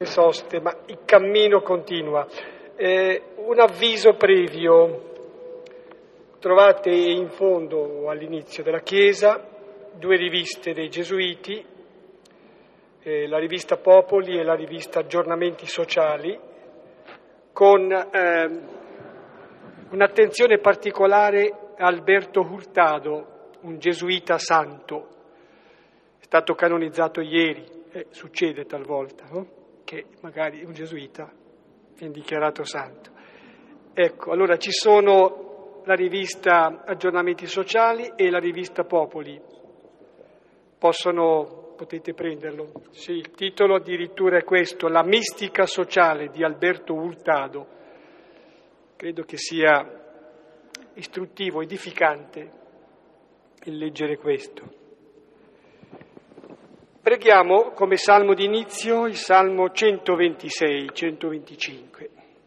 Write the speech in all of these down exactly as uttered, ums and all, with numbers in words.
soste, ma il cammino continua. Eh, un avviso previo. Trovate in fondo o all'inizio della chiesa due riviste dei Gesuiti, eh, la rivista Popoli e la rivista Aggiornamenti Sociali, con eh, un'attenzione particolare a Alberto Hurtado, un gesuita santo. È stato canonizzato ieri, eh, succede talvolta, no? Che magari un gesuita viene dichiarato santo. Ecco, allora ci sono la rivista Aggiornamenti Sociali e la rivista Popoli. Possono, potete prenderlo. Sì, il titolo addirittura è questo, La mistica sociale di Alberto Hurtado. Credo che sia istruttivo, edificante il leggere questo. Preghiamo come salmo d'inizio il salmo centoventisei centoventicinque.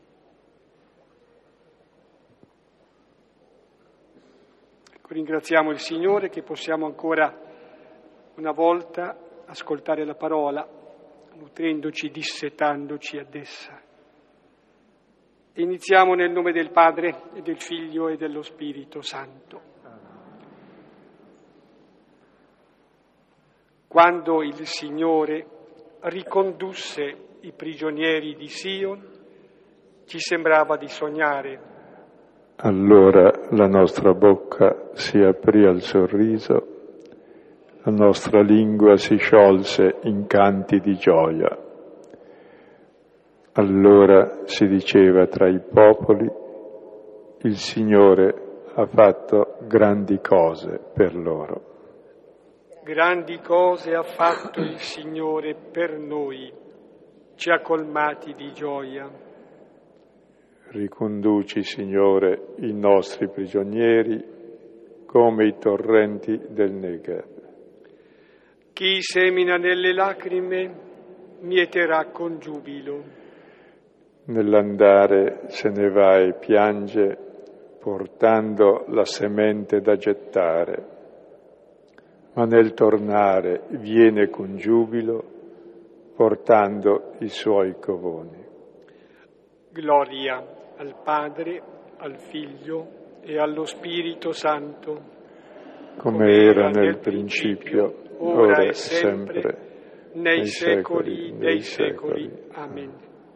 Ecco, ringraziamo il Signore che possiamo ancora una volta ascoltare la parola, nutrendoci, dissetandoci ad essa. E iniziamo nel nome del Padre e del Figlio e dello Spirito Santo. Quando il Signore ricondusse i prigionieri di Sion, ci sembrava di sognare. Allora la nostra bocca si aprì al sorriso, la nostra lingua si sciolse in canti di gioia. Allora si diceva tra i popoli, il Signore ha fatto grandi cose per loro. Grandi cose ha fatto il Signore per noi, ci ha colmati di gioia. Riconduci, Signore, i nostri prigionieri come i torrenti del Negev. Chi semina nelle lacrime mieterà con giubilo. Nell'andare se ne va e piange, portando la semente da gettare. Ma nel tornare viene con giubilo, portando i suoi covoni. Gloria al Padre, al Figlio e allo Spirito Santo, come, come era nel principio, principio ora e sempre, sempre nei, nei secoli, secoli dei secoli. secoli. Amen.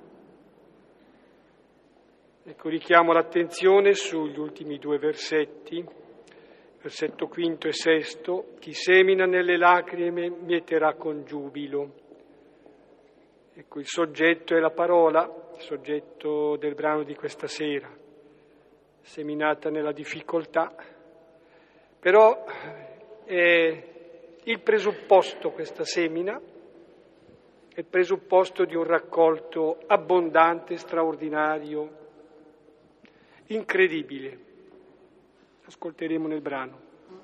Ecco, richiamo l'attenzione sugli ultimi due versetti. Versetto quinto e sesto, chi semina nelle lacrime mieterà con giubilo. Ecco, il soggetto è la parola, il soggetto del brano di questa sera, seminata nella difficoltà, però è il presupposto, questa semina, è il presupposto di un raccolto abbondante, straordinario, incredibile. Ascolteremo nel brano.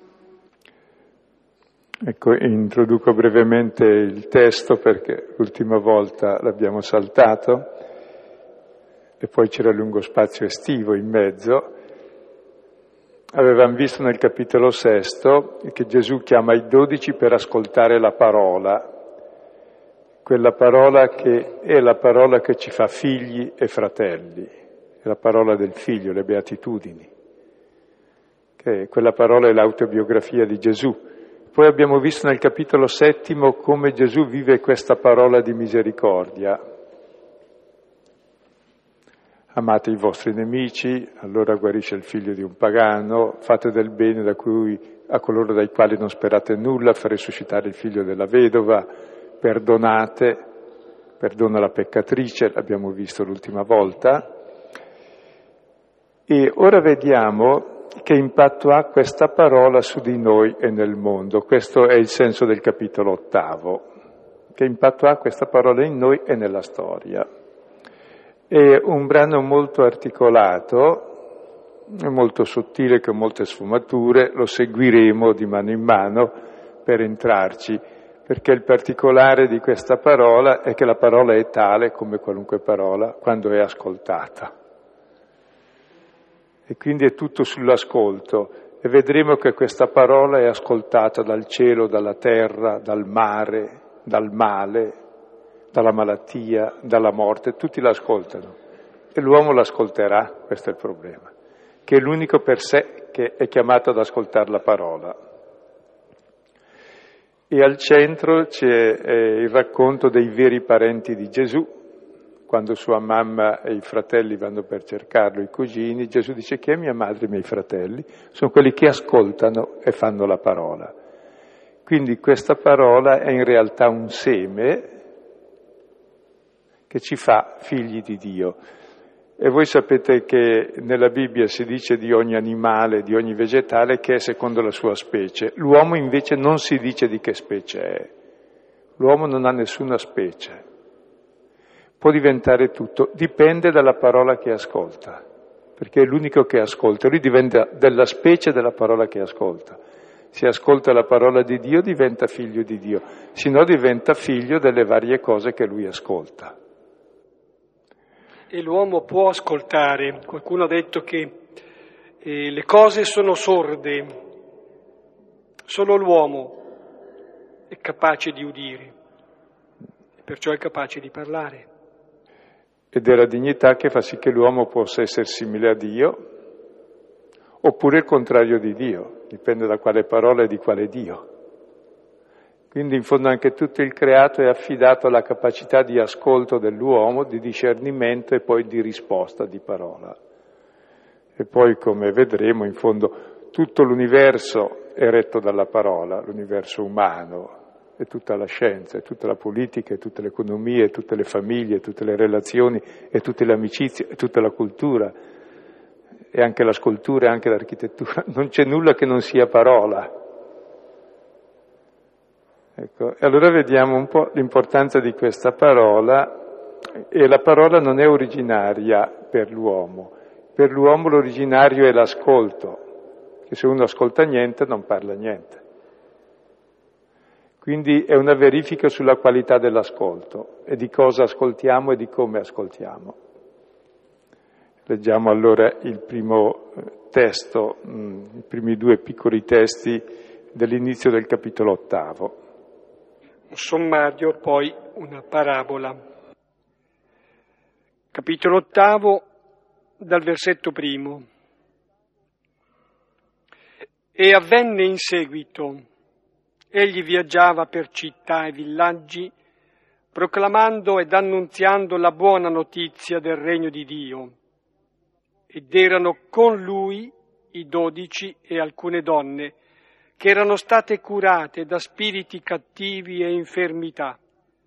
Ecco, introduco brevemente il testo perché l'ultima volta l'abbiamo saltato e poi c'era lungo spazio estivo in mezzo. Avevamo visto nel capitolo sesto che Gesù chiama i dodici per ascoltare la parola, quella parola che è la parola che ci fa figli e fratelli, è la parola del Figlio, le beatitudini. Che quella parola è l'autobiografia di Gesù. Poi abbiamo visto nel capitolo settimo come Gesù vive questa parola di misericordia. Amate i vostri nemici, allora guarisce il figlio di un pagano, fate del bene da cui, a coloro dai quali non sperate nulla, fa risuscitare il figlio della vedova, perdonate, perdona la peccatrice, l'abbiamo visto l'ultima volta. E ora vediamo che impatto ha questa parola su di noi e nel mondo. Questo è il senso del capitolo ottavo. Che impatto ha questa parola in noi e nella storia. È un brano molto articolato, molto sottile, con molte sfumature, lo seguiremo di mano in mano per entrarci, perché il particolare di questa parola è che la parola è tale, come qualunque parola, quando è ascoltata. E quindi è tutto sull'ascolto e vedremo che questa parola è ascoltata dal cielo, dalla terra, dal mare, dal male, dalla malattia, dalla morte, tutti l'ascoltano. E l'uomo l'ascolterà, questo è il problema, che è l'unico per sé che è chiamato ad ascoltare la parola. E al centro c'è eh, il racconto dei veri parenti di Gesù. Quando sua mamma e i fratelli vanno per cercarlo, i cugini, Gesù dice: chi è mia madre e i miei fratelli? Sono quelli che ascoltano e fanno la parola. Quindi questa parola è in realtà un seme che ci fa figli di Dio. E voi sapete che nella Bibbia si dice di ogni animale, di ogni vegetale, che è secondo la sua specie. L'uomo invece non si dice di che specie è. L'uomo non ha nessuna specie. Può diventare tutto, dipende dalla parola che ascolta, perché è l'unico che ascolta. Lui diventa della specie della parola che ascolta. Se ascolta la parola di Dio diventa figlio di Dio, se no diventa figlio delle varie cose che lui ascolta. E l'uomo può ascoltare. Qualcuno ha detto che eh, le cose sono sorde, solo l'uomo è capace di udire, perciò è capace di parlare. Ed è la dignità che fa sì che l'uomo possa essere simile a Dio, oppure il contrario di Dio, dipende da quale parola e di quale Dio. Quindi in fondo anche tutto il creato è affidato alla capacità di ascolto dell'uomo, di discernimento e poi di risposta di parola. E poi, come vedremo, in fondo tutto l'universo è retto dalla parola, l'universo umano, e tutta la scienza, e tutta la politica, e tutte le economie, e tutte le famiglie, e tutte le relazioni, e tutte le amicizie, e tutta la cultura, e anche la scultura, e anche l'architettura. Non c'è nulla che non sia parola. Ecco, e allora vediamo un po' l'importanza di questa parola, e la parola non è originaria per l'uomo. Per l'uomo l'originario è l'ascolto, che se uno ascolta niente non parla niente. Quindi è una verifica sulla qualità dell'ascolto e di cosa ascoltiamo e di come ascoltiamo. Leggiamo allora il primo testo, i primi due piccoli testi dell'inizio del capitolo ottavo. Un sommario, poi una parabola. Capitolo ottavo, dal versetto primo. E avvenne in seguito. Egli viaggiava per città e villaggi, proclamando ed annunziando la buona notizia del regno di Dio. Ed erano con lui i dodici e alcune donne, che erano state curate da spiriti cattivi e infermità.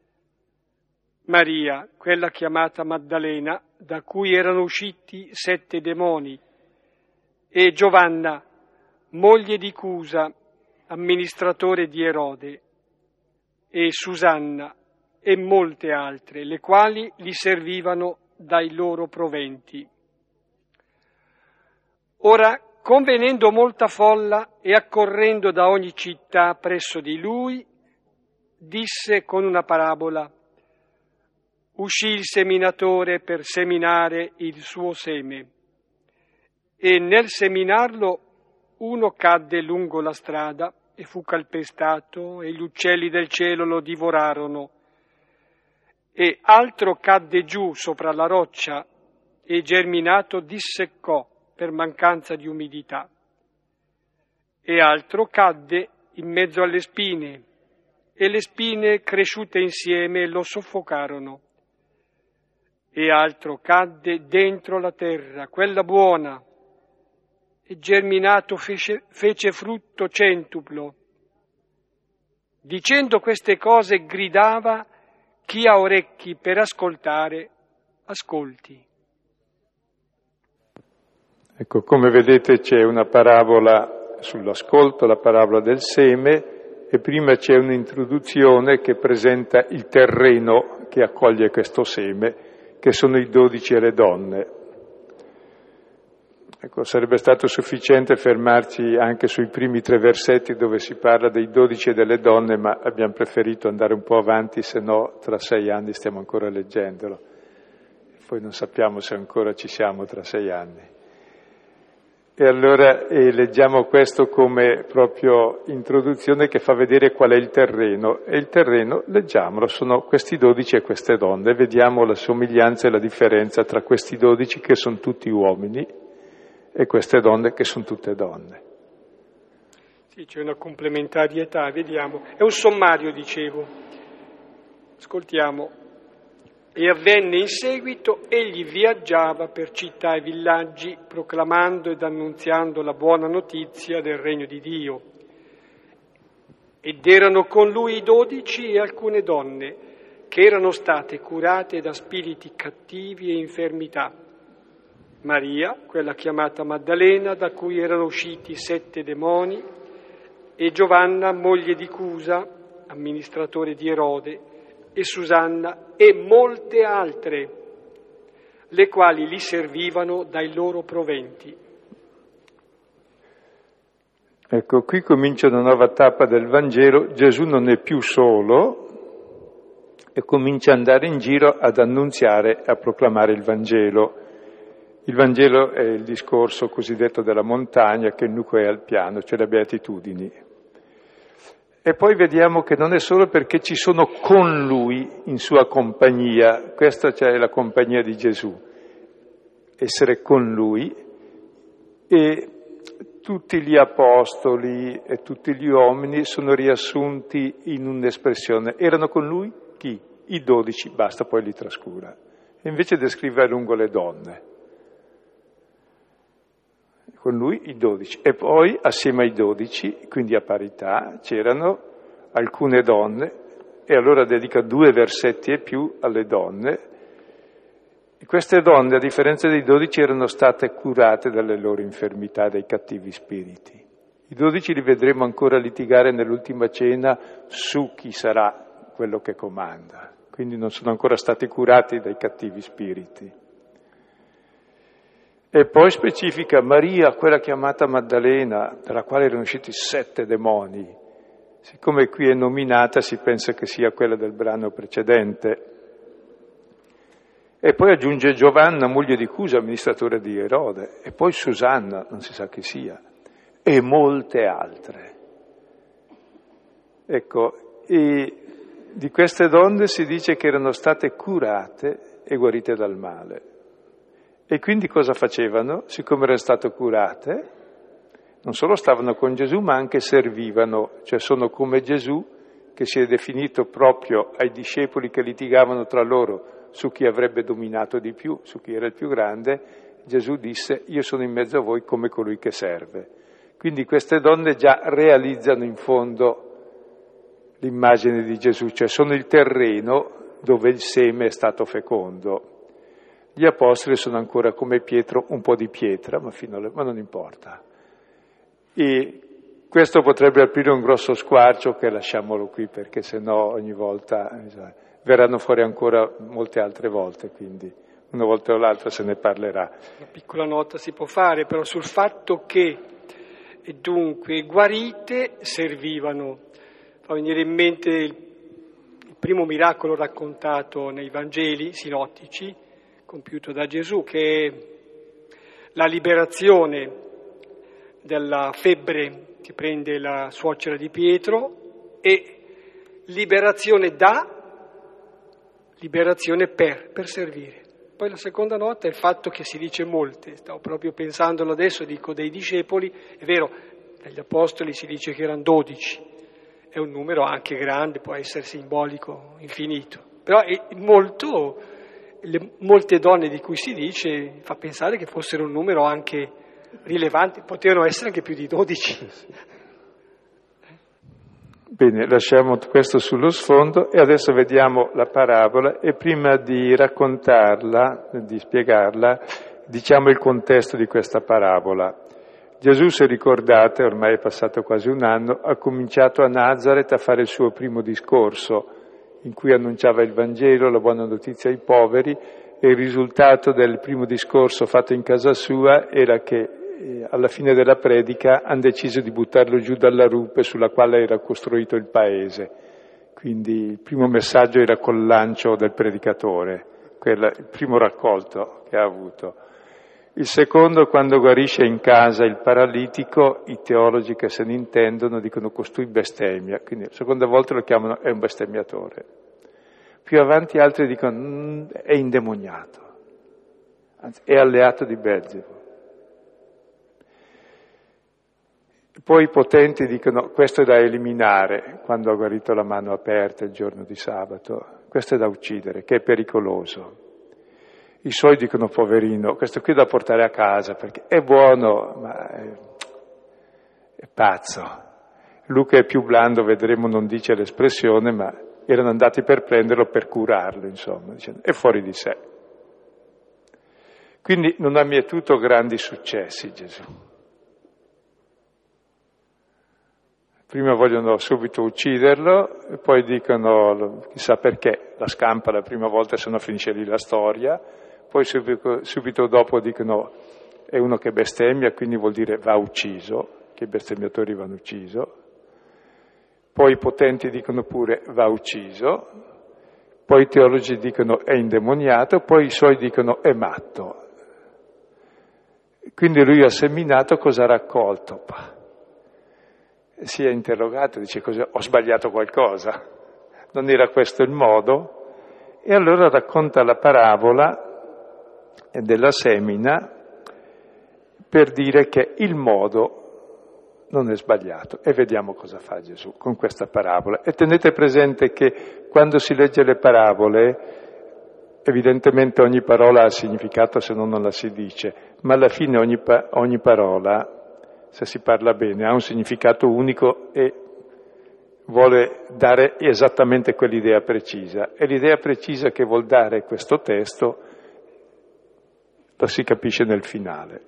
Maria, quella chiamata Maddalena, da cui erano usciti sette demoni, e Giovanna, moglie di Cusa, amministratore di Erode, e Susanna e molte altre, le quali gli servivano dai loro proventi. Ora, convenendo molta folla e accorrendo da ogni città presso di lui, disse con una parabola: uscì il seminatore per seminare il suo seme, e nel seminarlo uno cadde lungo la strada e fu calpestato, e gli uccelli del cielo lo divorarono. E altro cadde giù sopra la roccia, e germinato disseccò per mancanza di umidità. E altro cadde in mezzo alle spine, e le spine cresciute insieme lo soffocarono. E altro cadde dentro la terra, quella buona, e germinato fece, fece frutto centuplo. Dicendo queste cose gridava: chi ha orecchi per ascoltare, ascolti. Ecco, come vedete c'è una parabola sull'ascolto, la parabola del seme, e prima c'è un'introduzione che presenta il terreno che accoglie questo seme, che sono i dodici e le donne. Ecco, sarebbe stato sufficiente fermarci anche sui primi tre versetti dove si parla dei dodici e delle donne, ma abbiamo preferito andare un po' avanti, se no tra sei anni stiamo ancora leggendolo. Poi non sappiamo se ancora ci siamo tra sei anni. E allora eh, leggiamo questo come proprio introduzione che fa vedere qual è il terreno. E il terreno, leggiamolo, sono questi dodici e queste donne. Vediamo la somiglianza e la differenza tra questi dodici che sono tutti uomini e queste donne che sono tutte donne. Sì, c'è una complementarietà, vediamo. È un sommario, dicevo. Ascoltiamo. E avvenne in seguito, egli viaggiava per città e villaggi, proclamando ed annunziando la buona notizia del regno di Dio. Ed erano con lui i dodici e alcune donne, che erano state curate da spiriti cattivi e infermità. Maria, quella chiamata Maddalena, da cui erano usciti sette demoni, e Giovanna, moglie di Cusa, amministratore di Erode, e Susanna e molte altre, le quali li servivano dai loro proventi. Ecco, qui comincia una nuova tappa del Vangelo. Gesù non è più solo e comincia ad andare in giro ad annunziare e a proclamare il Vangelo. Il Vangelo è il discorso cosiddetto della montagna, che il nucleo è al piano, cioè le beatitudini. E poi vediamo che non è solo perché ci sono con lui, in sua compagnia, questa cioè è la compagnia di Gesù, essere con lui, e tutti gli apostoli e tutti gli uomini sono riassunti in un'espressione. Erano con lui chi? I dodici, basta, poi li trascura. E invece descrive a lungo le donne. Con lui i dodici, e poi assieme ai dodici, quindi a parità, c'erano alcune donne, e allora dedica due versetti e più alle donne. E queste donne, a differenza dei dodici, erano state curate dalle loro infermità, dai cattivi spiriti. I dodici li vedremo ancora litigare nell'ultima cena su chi sarà quello che comanda, quindi non sono ancora stati curati dai cattivi spiriti. E poi specifica Maria, quella chiamata Maddalena, dalla quale erano usciti sette demoni. Siccome qui è nominata, si pensa che sia quella del brano precedente. E poi aggiunge Giovanna, moglie di Cusa, amministratore di Erode. E poi Susanna, non si sa chi sia. E molte altre. Ecco, e di queste donne si dice che erano state curate e guarite dal male. E quindi cosa facevano? Siccome erano state curate, non solo stavano con Gesù, ma anche servivano, cioè sono come Gesù, che si è definito proprio ai discepoli che litigavano tra loro su chi avrebbe dominato di più, su chi era il più grande. Gesù disse: io sono in mezzo a voi come colui che serve. Quindi queste donne già realizzano in fondo l'immagine di Gesù, cioè sono il terreno dove il seme è stato fecondo. Gli apostoli sono ancora come Pietro, un po' di pietra, ma, fino alle... ma non importa. E questo potrebbe aprire un grosso squarcio, che lasciamolo qui, perché sennò ogni volta cioè, verranno fuori ancora molte altre volte, quindi una volta o l'altra se ne parlerà. Una piccola nota si può fare però sul fatto che e dunque guarite servivano. Fa venire in mente il, il primo miracolo raccontato nei Vangeli sinottici, compiuto da Gesù, che è la liberazione della febbre che prende la suocera di Pietro, e liberazione da, liberazione per, per servire. Poi la seconda nota è il fatto che si dice molte, stavo proprio pensandolo adesso, dico dei discepoli, è vero, dagli apostoli si dice che erano dodici, è un numero anche grande, può essere simbolico, infinito, però è molto... Le molte donne di cui si dice fa pensare che fossero un numero anche rilevante, potevano essere anche più di dodici. Bene, lasciamo questo sullo sfondo e adesso vediamo la parabola, e prima di raccontarla, di spiegarla, diciamo il contesto di questa parabola. Gesù, se ricordate, ormai è passato quasi un anno, ha cominciato a Nazaret a fare il suo primo discorso, in cui annunciava il Vangelo, la buona notizia ai poveri, e il risultato del primo discorso fatto in casa sua era che eh, alla fine della predica hanno deciso di buttarlo giù dalla rupe sulla quale era costruito il paese. Quindi il primo messaggio era col lancio del predicatore, quel, il primo raccolto che ha avuto. Il secondo, quando guarisce in casa il paralitico, i teologi che se ne intendono dicono costui bestemmia, quindi la seconda volta lo chiamano è un bestemmiatore. Più avanti altri dicono mm, è indemoniato, anzi è alleato di Belzebù. Poi i potenti dicono questo è da eliminare quando ha guarito la mano aperta il giorno di sabato, questo è da uccidere, che è pericoloso. I suoi dicono poverino, questo qui è da portare a casa perché è buono ma è, è pazzo. Luca è più blando, vedremo, non dice l'espressione, ma erano andati per prenderlo per curarlo, insomma, dicendo, è fuori di sé. Quindi non ha mietuto grandi successi Gesù. Prima vogliono subito ucciderlo, e poi dicono, chissà perché, la scampa la prima volta, se no finisce lì la storia, poi subito, subito dopo dicono è uno che bestemmia, quindi vuol dire va ucciso, che i bestemmiatori vanno ucciso, poi i potenti dicono pure va ucciso, poi i teologi dicono è indemoniato, poi i suoi dicono è matto. Quindi lui ha seminato, cosa ha raccolto? Si è interrogato, dice cosa, ho sbagliato qualcosa, non era questo il modo? E allora racconta la parabola della semina per dire che il modo non è sbagliato. E vediamo cosa fa Gesù con questa parabola. E tenete presente che quando si legge le parabole, evidentemente ogni parola ha significato, se no non la si dice, ma alla fine ogni, pa- ogni parola, se si parla bene, ha un significato unico e vuole dare esattamente quell'idea precisa. E l'idea precisa che vuol dare questo testo lo si capisce nel finale.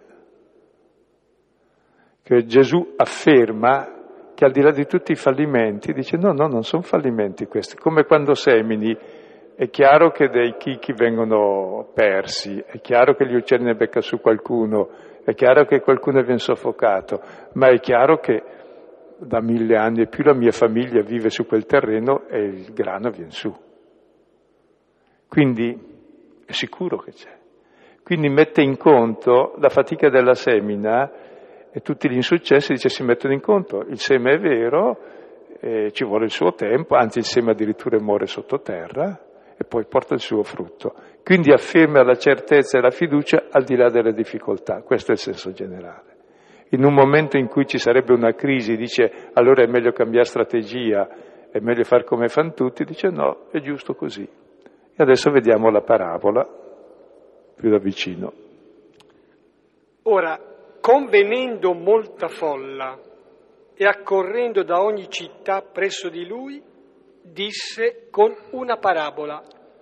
Che Gesù afferma che al di là di tutti i fallimenti, dice no, no, non sono fallimenti questi. Come quando semini, è chiaro che dei chicchi vengono persi, è chiaro che gli uccelli ne becca su qualcuno, è chiaro che qualcuno viene soffocato, ma è chiaro che da mille anni e più la mia famiglia vive su quel terreno e il grano viene su. Quindi è sicuro che c'è. Quindi mette in conto la fatica della semina e tutti gli insuccessi, dice, si mettono in conto. Il seme è vero, eh, ci vuole il suo tempo, anzi il seme addirittura muore sottoterra e poi porta il suo frutto. Quindi afferma la certezza e la fiducia al di là delle difficoltà. Questo è il senso generale. In un momento in cui ci sarebbe una crisi, dice allora è meglio cambiare strategia, è meglio far come fanno tutti, dice no, è giusto così. E adesso vediamo la parabola più da vicino. Ora, convenendo molta folla e accorrendo da ogni città presso di lui, disse con una parabola.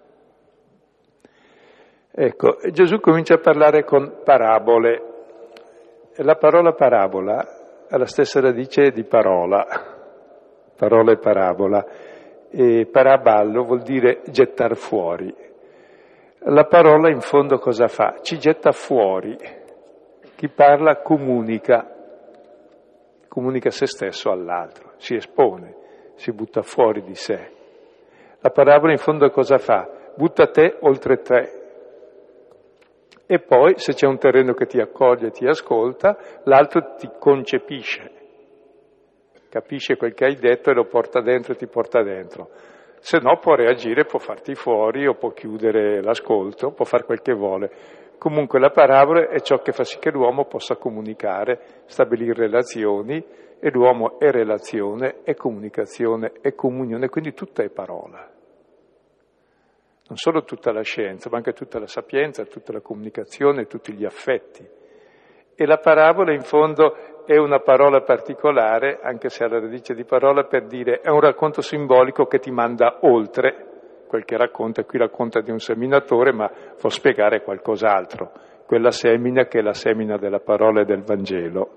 Ecco, Gesù comincia a parlare con parabole. E la parola parabola ha la stessa radice di parola, parola e parabola. E paraballo vuol dire gettar fuori. La parola in fondo cosa fa? Ci getta fuori. Chi parla comunica, comunica se stesso all'altro, si espone, si butta fuori di sé. La parabola in fondo cosa fa? Butta te oltre te. E poi, se c'è un terreno che ti accoglie e ti ascolta, l'altro ti concepisce, capisce quel che hai detto e lo porta dentro e ti porta dentro. Se no può reagire, può farti fuori o può chiudere l'ascolto, può fare quel che vuole. Comunque la parabola è ciò che fa sì che l'uomo possa comunicare, stabilire relazioni, e l'uomo è relazione, è comunicazione, è comunione, quindi tutta è parola. Non solo tutta la scienza, ma anche tutta la sapienza, tutta la comunicazione, tutti gli affetti. E la parabola in fondo è una parola particolare, anche se ha la radice di parola, per dire è un racconto simbolico che ti manda oltre quel che racconta. Qui racconta di un seminatore, ma può spiegare qualcos'altro. Quella semina che è la semina della parola e del Vangelo.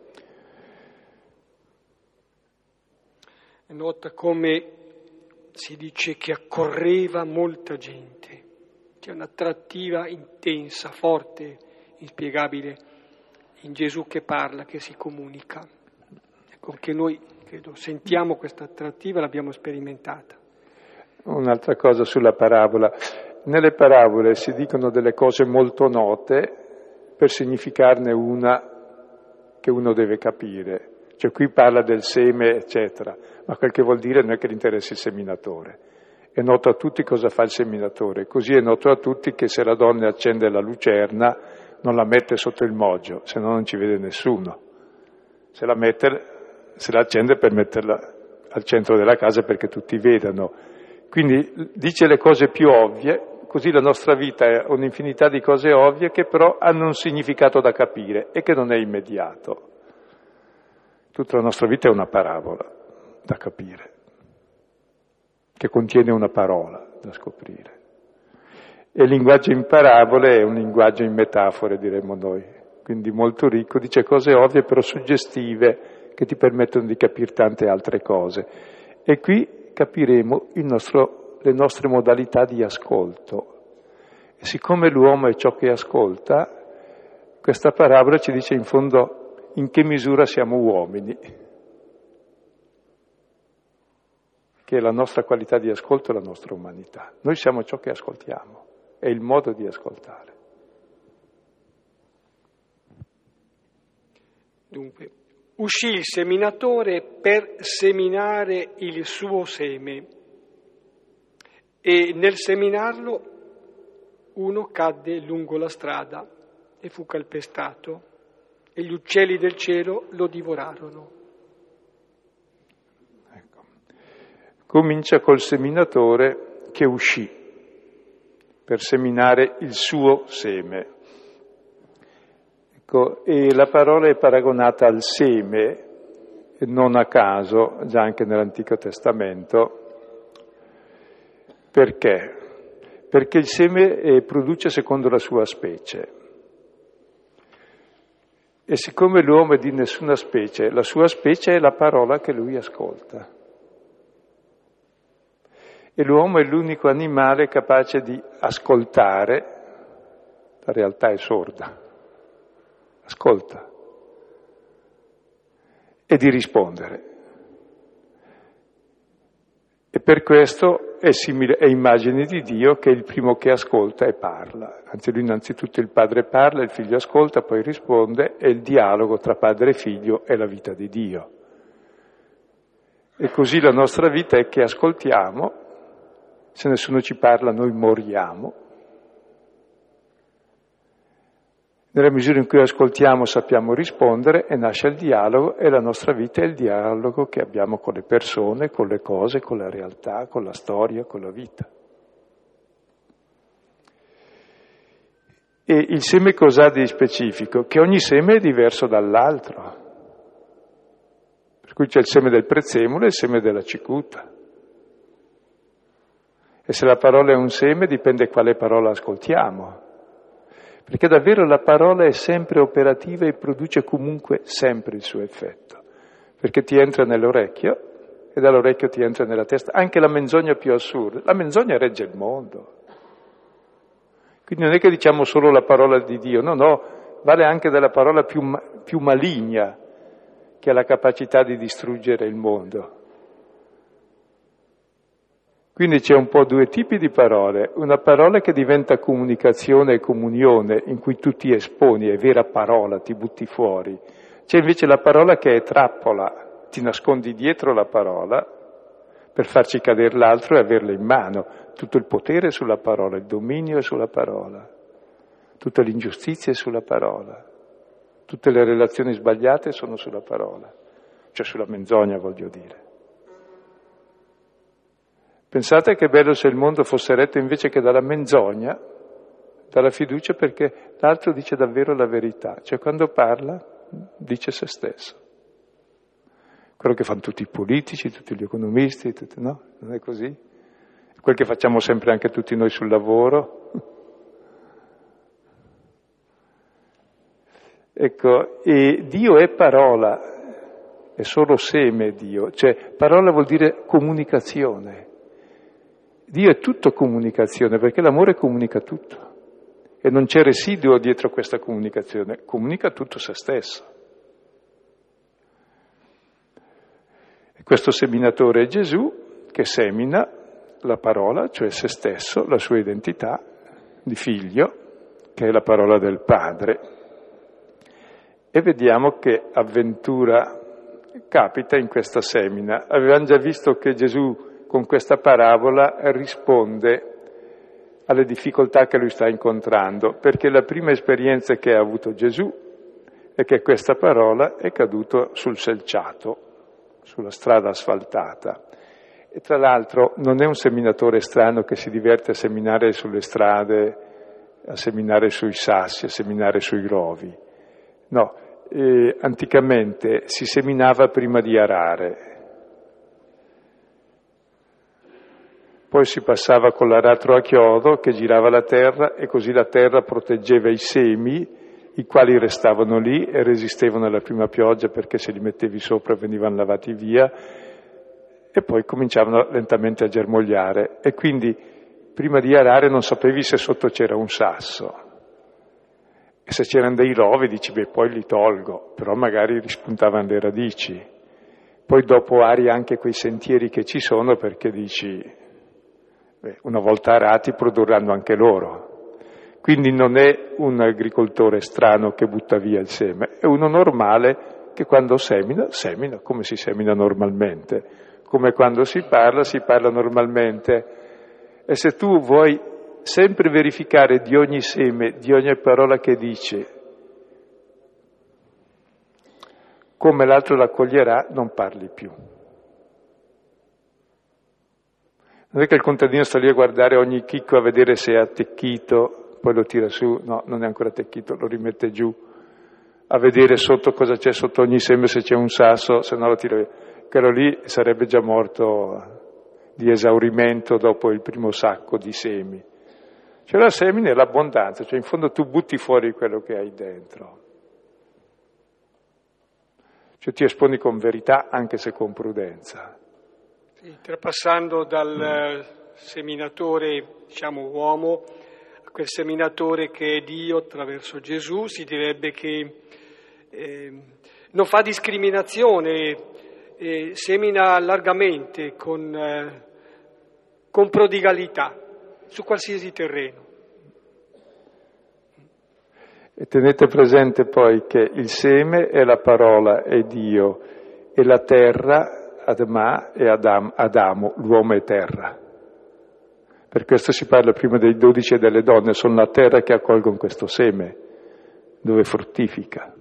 Nota come si dice che accorreva molta gente, c'è un'attrattiva intensa, forte, inspiegabile in Gesù che parla, che si comunica. Ecco, anche noi, credo, sentiamo questa attrattiva, l'abbiamo sperimentata. Un'altra cosa sulla parabola. Nelle parabole si dicono delle cose molto note, per significarne una che uno deve capire. Cioè qui parla del seme, eccetera, ma quel che vuol dire non è che gli interessi il seminatore. È noto a tutti cosa fa il seminatore, così è noto a tutti che se la donna accende la lucerna non la mette sotto il moggio, se no non ci vede nessuno. Se la mette, se la accende per metterla al centro della casa perché tutti vedano. Quindi dice le cose più ovvie, così la nostra vita è un'infinità di cose ovvie che però hanno un significato da capire e che non è immediato. Tutta la nostra vita è una parabola da capire, che contiene una parola da scoprire. E il linguaggio in parabole è un linguaggio in metafore, diremmo noi, quindi molto ricco, dice cose ovvie però suggestive che ti permettono di capire tante altre cose. E qui capiremo il nostro, le nostre modalità di ascolto. E siccome l'uomo è ciò che ascolta, questa parabola ci dice in fondo in che misura siamo uomini, che è la nostra qualità di ascolto e la nostra umanità. Noi siamo ciò che ascoltiamo, è il modo di ascoltare. Dunque, uscì il seminatore per seminare il suo seme e nel seminarlo uno cadde lungo la strada e fu calpestato e gli uccelli del cielo lo divorarono. Ecco. Comincia col seminatore che uscì per seminare il suo seme. Ecco, e la parola è paragonata al seme, e non a caso, già anche nell'Antico Testamento. Perché? Perché il seme eh, produce secondo la sua specie. E siccome l'uomo è di nessuna specie, la sua specie è la parola che lui ascolta. E l'uomo è l'unico animale capace di ascoltare, la realtà è sorda, ascolta, e di rispondere. E per questo è simile, è immagine di Dio che è il primo che ascolta e parla. Anzi, lui innanzitutto il padre parla, il figlio ascolta, poi risponde, e il dialogo tra padre e figlio è la vita di Dio. E così la nostra vita è che ascoltiamo, se nessuno ci parla noi moriamo. Nella misura in cui ascoltiamo sappiamo rispondere e nasce il dialogo e la nostra vita è il dialogo che abbiamo con le persone, con le cose, con la realtà, con la storia, con la vita. E il seme cos'ha di specifico? Che ogni seme è diverso dall'altro. Per cui c'è il seme del prezzemolo e il seme della cicuta. E se la parola è un seme dipende quale parola ascoltiamo. Perché davvero la parola è sempre operativa e produce comunque sempre il suo effetto, perché ti entra nell'orecchio e dall'orecchio ti entra nella testa, anche la menzogna più assurda. La menzogna regge il mondo. Quindi non è che diciamo solo la parola di Dio, no, no, vale anche della parola più, più maligna che ha la capacità di distruggere il mondo. Quindi c'è un po' due tipi di parole, una parola che diventa comunicazione e comunione, in cui tu ti esponi, è vera parola, ti butti fuori. C'è invece la parola che è trappola, ti nascondi dietro la parola per farci cadere l'altro e averla in mano. Tutto il potere è sulla parola, il dominio è sulla parola, tutta l'ingiustizia è sulla parola, tutte le relazioni sbagliate sono sulla parola, cioè sulla menzogna voglio dire. Pensate che bello se il mondo fosse retto invece che dalla menzogna, dalla fiducia, perché l'altro dice davvero la verità, cioè quando parla dice se stesso. Quello che fanno tutti i politici, tutti gli economisti, tutti, no? Non è così? Quel che facciamo sempre anche tutti noi sul lavoro. Ecco, e Dio è parola, è solo seme Dio, cioè parola vuol dire comunicazione. Dio è tutto comunicazione, perché l'amore comunica tutto e non c'è residuo dietro questa comunicazione, comunica tutto se stesso. E questo seminatore è Gesù che semina la parola, cioè se stesso, la sua identità di figlio, che è la parola del Padre. E vediamo che avventura capita in questa semina. Avevamo già visto che Gesù con questa parabola risponde alle difficoltà che lui sta incontrando, perché la prima esperienza che ha avuto Gesù è che questa parola è caduto sul selciato, sulla strada asfaltata. E tra l'altro non è un seminatore strano che si diverte a seminare sulle strade, a seminare sui sassi, a seminare sui rovi. No, eh, anticamente si seminava prima di arare. Poi si passava con l'aratro a chiodo che girava la terra e così la terra proteggeva i semi, i quali restavano lì e resistevano alla prima pioggia perché se li mettevi sopra venivano lavati via e poi cominciavano lentamente a germogliare. E quindi prima di arare non sapevi se sotto c'era un sasso. E se c'erano dei rovi dici, beh, poi li tolgo, però magari rispuntavano le radici. Poi dopo ari anche quei sentieri che ci sono perché dici... Beh, una volta arati produrranno anche loro. Quindi non è un agricoltore strano che butta via il seme, è uno normale che quando semina, semina come si semina normalmente, come quando si parla, si parla normalmente. E se tu vuoi sempre verificare di ogni seme, di ogni parola che dice, come l'altro l'accoglierà, non parli più. Non è che il contadino sta lì a guardare ogni chicco a vedere se è attecchito, poi lo tira su, no, non è ancora attecchito, lo rimette giù, a vedere sotto cosa c'è sotto ogni seme, se c'è un sasso, se no lo tira via. Quello lì sarebbe già morto di esaurimento dopo il primo sacco di semi. Cioè la semina è l'abbondanza, cioè in fondo tu butti fuori quello che hai dentro. Cioè ti esponi con verità anche se con prudenza. Trapassando dal seminatore, diciamo uomo, a quel seminatore che è Dio attraverso Gesù, si direbbe che eh, non fa discriminazione, eh, semina largamente, con, eh, con prodigalità, su qualsiasi terreno. E tenete presente poi che il seme è la parola, è Dio, e la terra Adama e Adam, Adamo, l'uomo è terra. Per questo si parla prima dei dodici e delle donne, sono la terra che accolgono questo seme, dove fruttifica.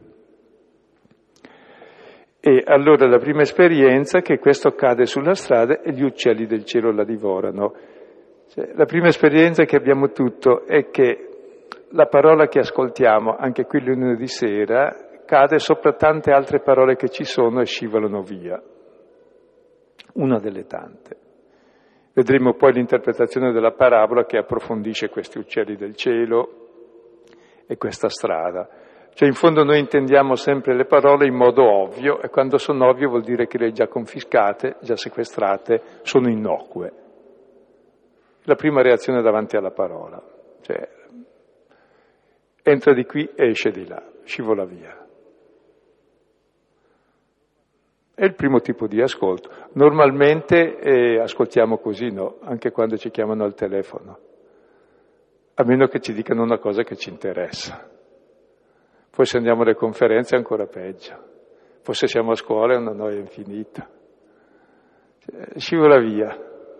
E allora la prima esperienza è che questo cade sulla strada e gli uccelli del cielo la divorano. Cioè, la prima esperienza che abbiamo tutto è che la parola che ascoltiamo, anche qui lunedì sera, cade sopra tante altre parole che ci sono e scivolano via. Una delle tante. Vedremo poi l'interpretazione della parabola che approfondisce questi uccelli del cielo e questa strada. Cioè in fondo noi intendiamo sempre le parole in modo ovvio e quando sono ovvie vuol dire che le hai già confiscate, già sequestrate, sono innocue. La prima reazione davanti alla parola. Cioè entra di qui e esce di là, scivola via. È il primo tipo di ascolto. Normalmente eh, ascoltiamo così, no? Anche quando ci chiamano al telefono, a meno che ci dicano una cosa che ci interessa. Poi se andiamo alle conferenze è ancora peggio. Poi se siamo a scuola è una noia infinita. Cioè, scivola via.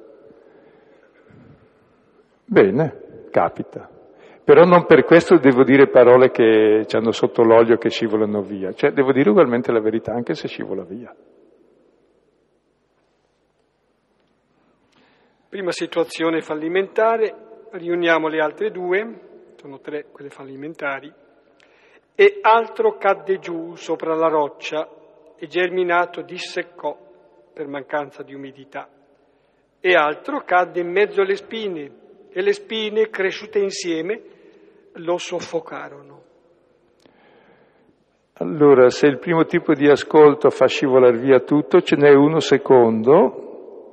Bene, capita. Però non per questo devo dire parole che ci hanno sotto l'olio che scivolano via. Cioè devo dire ugualmente la verità anche se scivola via. Prima situazione fallimentare, riuniamo le altre due, sono tre quelle fallimentari, e altro cadde giù sopra la roccia e germinato disseccò per mancanza di umidità, e altro cadde in mezzo alle spine, e le spine cresciute insieme lo soffocarono. Allora, se il primo tipo di ascolto fa scivolare via tutto, ce n'è uno secondo,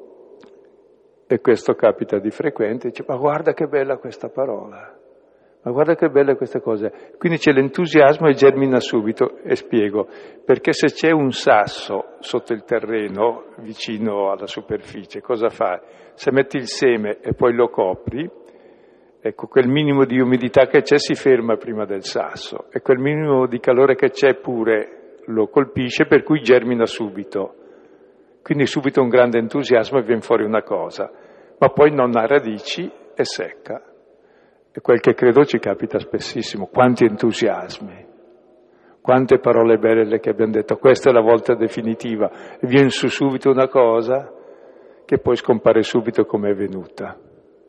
e questo capita di frequente, dice, ma guarda che bella questa parola, ma guarda che belle queste cose. Quindi c'è l'entusiasmo e germina subito, e spiego, perché se c'è un sasso sotto il terreno, vicino alla superficie, cosa fa? Se metti il seme e poi lo copri, Ecco, quel minimo di umidità che c'è si ferma prima del sasso e quel minimo di calore che c'è pure lo colpisce, per cui germina subito. Quindi subito un grande entusiasmo e viene fuori una cosa, ma poi non ha radici e secca. E quel che credo ci capita spessissimo, quanti entusiasmi, quante parole belle che abbiamo detto, questa è la volta definitiva, e viene su subito una cosa che poi scompare subito come è venuta.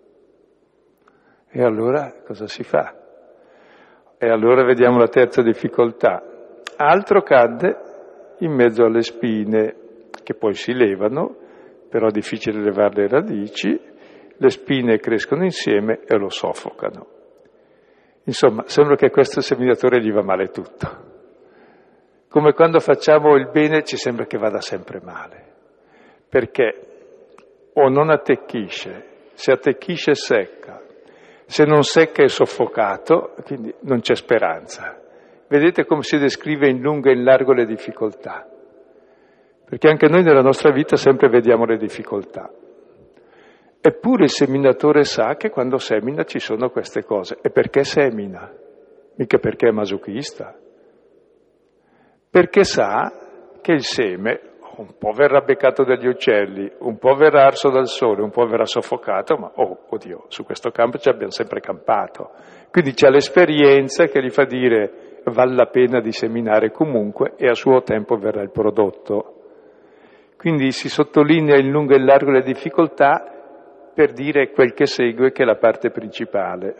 E allora cosa si fa? E allora vediamo la terza difficoltà. Altro cadde in mezzo alle spine, che poi si levano, però è difficile levare le radici, le spine crescono insieme e lo soffocano. Insomma, sembra che a questo seminatore gli va male tutto. Come quando facciamo il bene ci sembra che vada sempre male, perché o non attecchisce, se attecchisce secca, se non secca è soffocato, quindi non c'è speranza. Vedete come si descrive in lungo e in largo le difficoltà, perché anche noi nella nostra vita sempre vediamo le difficoltà. Eppure il seminatore sa che quando semina ci sono queste cose. E perché semina? Mica perché è masochista. Perché sa che il seme un po' verrà beccato dagli uccelli, un po' verrà arso dal sole, un po' verrà soffocato, ma oh, oddio, su questo campo ci abbiamo sempre campato. Quindi c'è l'esperienza che gli fa dire vale la pena di seminare comunque e a suo tempo verrà il prodotto. Quindi si sottolinea in lungo e in largo le difficoltà per dire quel che segue, che è la parte principale.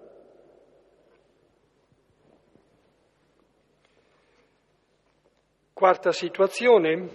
Quarta situazione.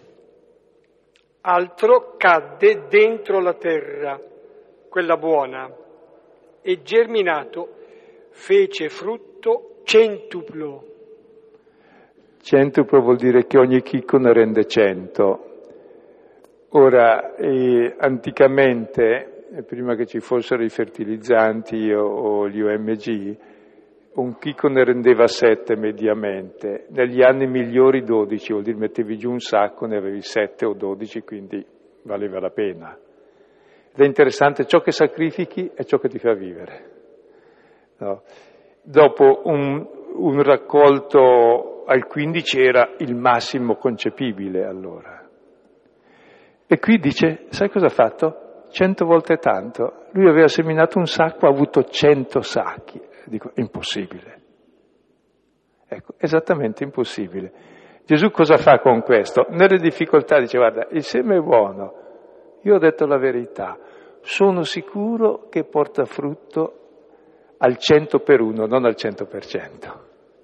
Altro cadde dentro la terra, quella buona, e germinato fece frutto centuplo. Centuplo vuol dire che ogni chicco ne rende cento. Ora, eh, anticamente, prima che ci fossero i fertilizzanti o, o gli O M G, un chicco ne rendeva sette mediamente. Negli anni migliori dodici, vuol dire mettevi giù un sacco, ne avevi sette o dodici, quindi valeva la pena. Ed è interessante, ciò che sacrifichi è ciò che ti fa vivere. No? Dopo un, un raccolto al quindici era il massimo concepibile allora. E qui dice, sai cosa ha fatto? Cento volte tanto. Lui aveva seminato un sacco, ha avuto cento sacchi. Dico, impossibile. Ecco, esattamente impossibile. Gesù cosa fa con questo? Nelle difficoltà dice, guarda, il seme è buono, io ho detto la verità, sono sicuro che porta frutto al cento per uno, non al cento per cento.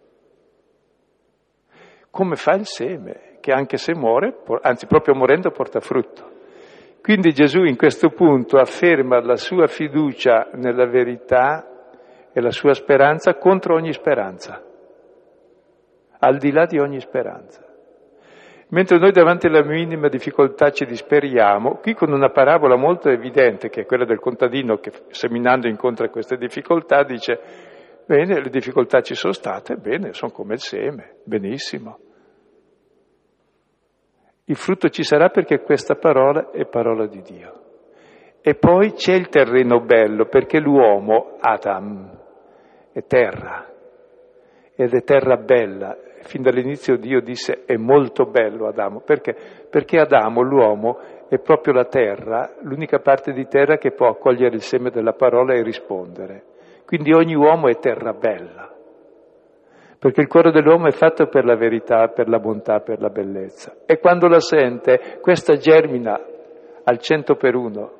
Come fa il seme, che anche se muore, anzi proprio morendo porta frutto. Quindi Gesù in questo punto afferma la sua fiducia nella verità e la sua speranza contro ogni speranza, al di là di ogni speranza. Mentre noi davanti alla minima difficoltà ci disperiamo, qui con una parabola molto evidente, che è quella del contadino che seminando incontra queste difficoltà, dice, bene, le difficoltà ci sono state, bene, sono come il seme, benissimo. Il frutto ci sarà perché questa parola è parola di Dio. E poi c'è il terreno bello, perché l'uomo, Adam, è terra, ed è terra bella. Fin dall'inizio Dio disse è molto bello Adamo, perché? Perché Adamo, l'uomo, è proprio la terra, l'unica parte di terra che può accogliere il seme della parola e rispondere. Quindi ogni uomo è terra bella, perché il cuore dell'uomo è fatto per la verità, per la bontà, per la bellezza. E quando la sente, questa germina al cento per uno.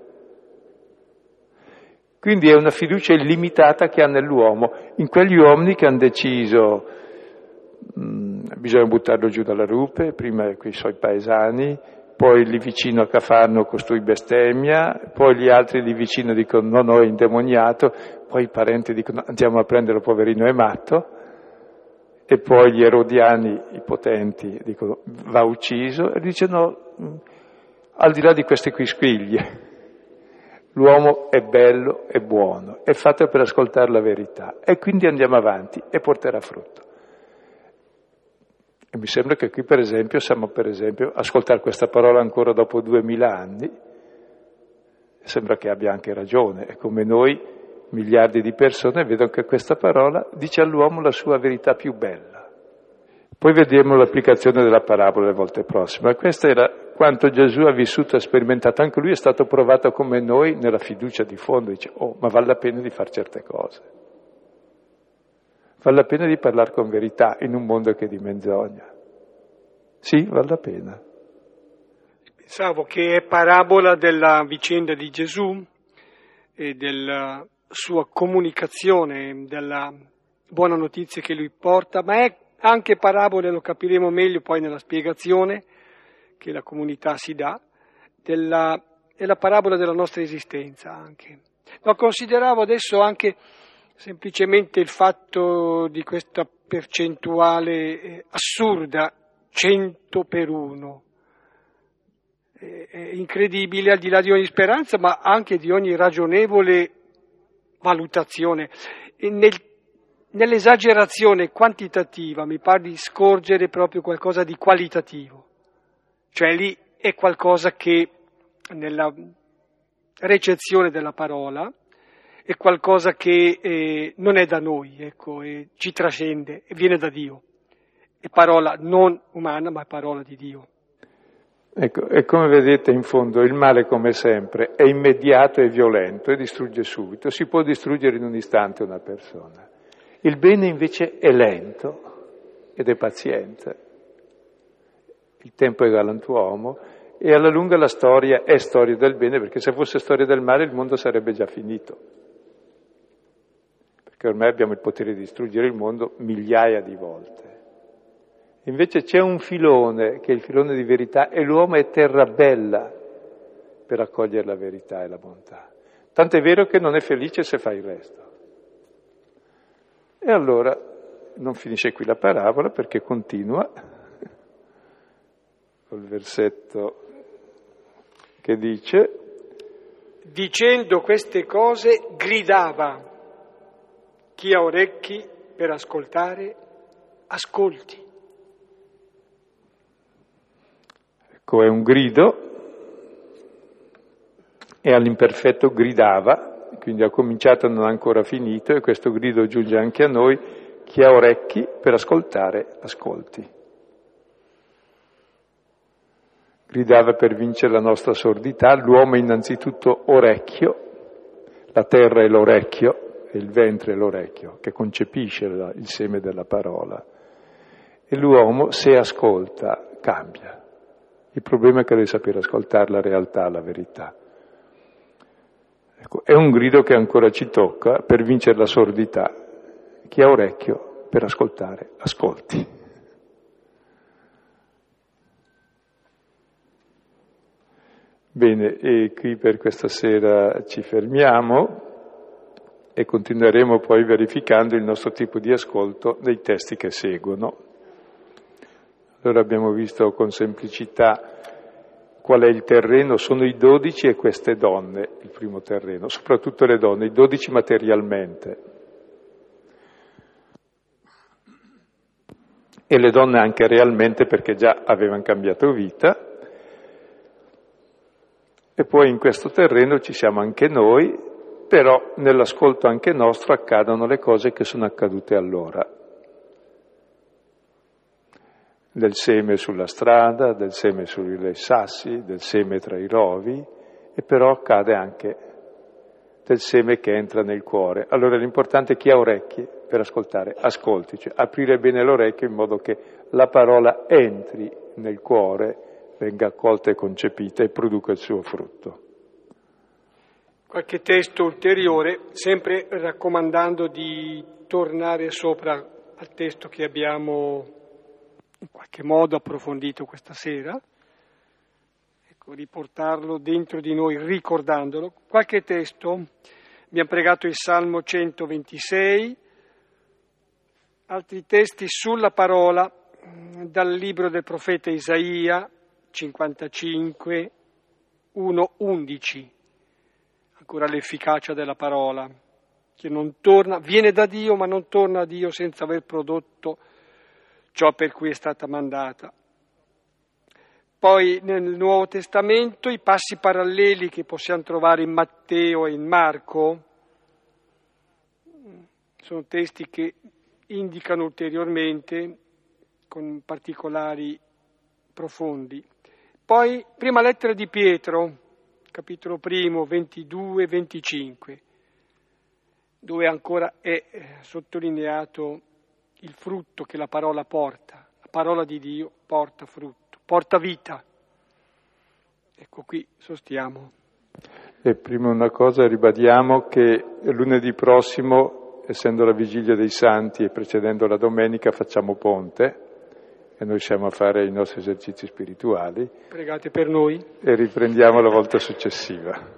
Quindi è una fiducia illimitata che ha nell'uomo, in quegli uomini che hanno deciso mh, bisogna buttarlo giù dalla rupe, prima con i suoi paesani, poi lì vicino a Cafarno costui bestemmia, poi gli altri lì vicino dicono no, no, è indemoniato, poi i parenti dicono andiamo a prenderlo, poverino, è matto, e poi gli erodiani, i potenti, dicono va ucciso, e dicono no, al di là di queste quisquiglie, l'uomo è bello, è buono, è fatto per ascoltare la verità e quindi andiamo avanti e porterà frutto. E mi sembra che qui per esempio siamo per esempio ascoltare questa parola ancora dopo duemila anni, sembra che abbia anche ragione, è come noi miliardi di persone, vedono che questa parola dice all'uomo la sua verità più bella. Poi vedremo l'applicazione della parabola le volte prossime. Questo era quanto Gesù ha vissuto e sperimentato. Anche lui è stato provato come noi nella fiducia di fondo. Dice, oh, ma vale la pena di fare certe cose. Vale la pena di parlare con verità in un mondo che è di menzogna. Sì, vale la pena. Pensavo che è parabola della vicenda di Gesù e della sua comunicazione, della buona notizia che lui porta, ma è anche parabola, lo capiremo meglio poi nella spiegazione che la comunità si dà, della, è la parabola della nostra esistenza anche. Ma consideravo adesso anche semplicemente il fatto di questa percentuale eh, assurda, cento per uno. È incredibile, al di là di ogni speranza, ma anche di ogni ragionevole valutazione. E nel, nell'esagerazione quantitativa mi pare di scorgere proprio qualcosa di qualitativo. Cioè lì è qualcosa che nella recezione della parola è qualcosa che eh, non è da noi, ecco, e ci trascende e viene da Dio. È parola non umana, ma è parola di Dio. Ecco, e come vedete in fondo il male, come sempre, è immediato e violento e distrugge subito. Si può distruggere in un istante una persona. Il bene invece è lento ed è paziente. Il tempo è galantuomo e alla lunga la storia è storia del bene, perché se fosse storia del male il mondo sarebbe già finito. Perché ormai abbiamo il potere di distruggere il mondo migliaia di volte. Invece c'è un filone, che è il filone di verità, e l'uomo è terra bella per accogliere la verità e la bontà. Tanto è vero che non è felice se fa il resto. E allora non finisce qui la parabola, perché continua col versetto che dice: dicendo queste cose gridava, chi ha orecchi per ascoltare, ascolti. Ecco, è un grido, e all'imperfetto gridava, quindi ha cominciato e non ha ancora finito, e questo grido giunge anche a noi: chi ha orecchi per ascoltare, ascolti. Gridava per vincere la nostra sordità, l'uomo è innanzitutto orecchio, la terra è l'orecchio, e il ventre è l'orecchio, che concepisce il seme della parola. E l'uomo, se ascolta, cambia. Il problema è che deve sapere ascoltare la realtà, la verità. Ecco, è un grido che ancora ci tocca per vincere la sordità. Chi ha orecchio per ascoltare, ascolti. Bene, e qui per questa sera ci fermiamo e continueremo poi verificando il nostro tipo di ascolto nei testi che seguono. Allora abbiamo visto con semplicità qual è il terreno, sono i dodici e queste donne, il primo terreno, soprattutto le donne, i dodici materialmente. E le donne anche realmente, perché già avevano cambiato vita. E poi in questo terreno ci siamo anche noi, però nell'ascolto anche nostro accadono le cose che sono accadute allora. Del seme sulla strada, del seme sui sassi, del seme tra i rovi, e però accade anche del seme che entra nel cuore. Allora l'importante è chi ha orecchi per ascoltare, ascolti, cioè aprire bene l'orecchio in modo che la parola entri nel cuore, venga accolta e concepita e produca il suo frutto. Qualche testo ulteriore, sempre raccomandando di tornare sopra al testo che abbiamo in qualche modo approfondito questa sera, ecco, riportarlo dentro di noi ricordandolo. Qualche testo, abbiamo pregato il Salmo centoventisei, altri testi sulla parola dal libro del profeta Isaia cinquantacinque, uno undici, ancora l'efficacia della parola, che non torna, viene da Dio ma non torna a Dio senza aver prodotto ciò per cui è stata mandata. Poi nel Nuovo Testamento i passi paralleli che possiamo trovare in Matteo e in Marco, sono testi che indicano ulteriormente con particolari profondi. Poi, prima lettera di Pietro, capitolo primo, ventidue venticinque, dove ancora è sottolineato il frutto che la parola porta. La parola di Dio porta frutto, porta vita. Ecco, qui sostiamo. E prima una cosa, ribadiamo che lunedì prossimo, essendo la vigilia dei santi e precedendo la domenica, facciamo ponte e noi siamo a fare i nostri esercizi spirituali. Pregate per noi. E riprendiamo la volta successiva.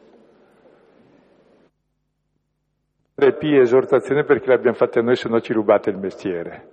Pie esortazione perché l'abbiamo fatta noi, se no ci rubate il mestiere.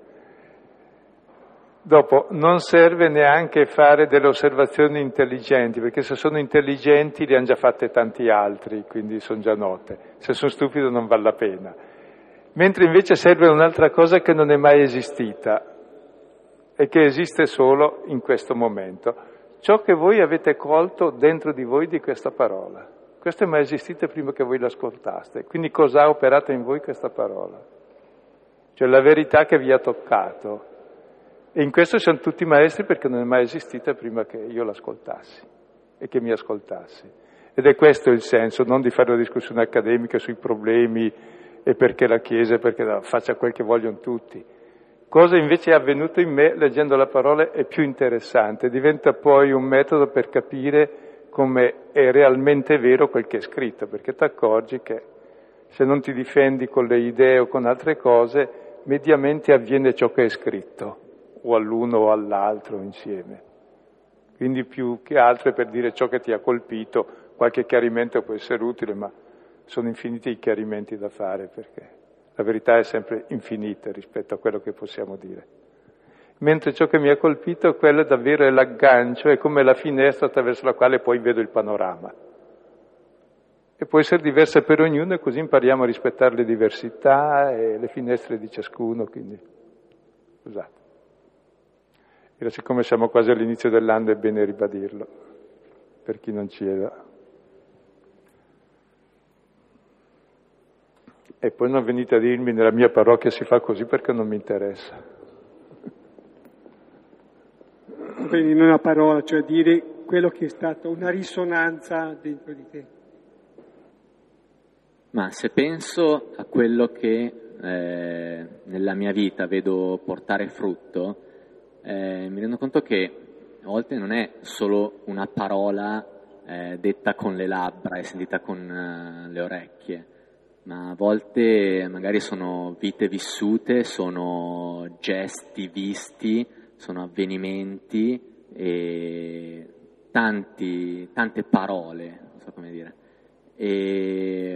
Dopo, non serve neanche fare delle osservazioni intelligenti, perché se sono intelligenti le hanno già fatte tanti altri, quindi sono già note. Se sono stupido non vale la pena. Mentre invece serve un'altra cosa che non è mai esistita e che esiste solo in questo momento. Ciò che voi avete colto dentro di voi di questa parola. Questo è mai esistito prima che voi l'ascoltaste. Quindi cosa ha operato in voi questa parola? Cioè la verità che vi ha toccato. E in questo siamo tutti maestri perché non è mai esistita prima che io l'ascoltassi e che mi ascoltassi. Ed è questo il senso, non di fare una discussione accademica sui problemi e perché la Chiesa, perché no, faccia quel che vogliono tutti. Cosa invece è avvenuto in me leggendo la parola è più interessante, diventa poi un metodo per capire come è realmente vero quel che è scritto, perché ti accorgi che se non ti difendi con le idee o con altre cose, mediamente avviene ciò che è scritto, o all'uno o all'altro insieme. Quindi più che altro è per dire ciò che ti ha colpito, qualche chiarimento può essere utile, ma sono infiniti i chiarimenti da fare, perché la verità è sempre infinita rispetto a quello che possiamo dire. Mentre ciò che mi ha colpito, quello davvero è l'aggancio, è come la finestra attraverso la quale poi vedo il panorama. E può essere diversa per ognuno e così impariamo a rispettare le diversità e le finestre di ciascuno, quindi scusate. E siccome siamo quasi all'inizio dell'anno è bene ribadirlo, per chi non ci era. E poi non venite a dirmi nella mia parrocchia si fa così perché non mi interessa. Quindi non una parola, cioè dire quello che è stato una risonanza dentro di te. Ma se penso a quello che eh, nella mia vita vedo portare frutto, eh, mi rendo conto che a volte non è solo una parola eh, detta con le labbra e sentita con uh, le orecchie, ma a volte magari sono vite vissute, sono gesti visti, sono avvenimenti e tanti, tante parole, non so come dire. E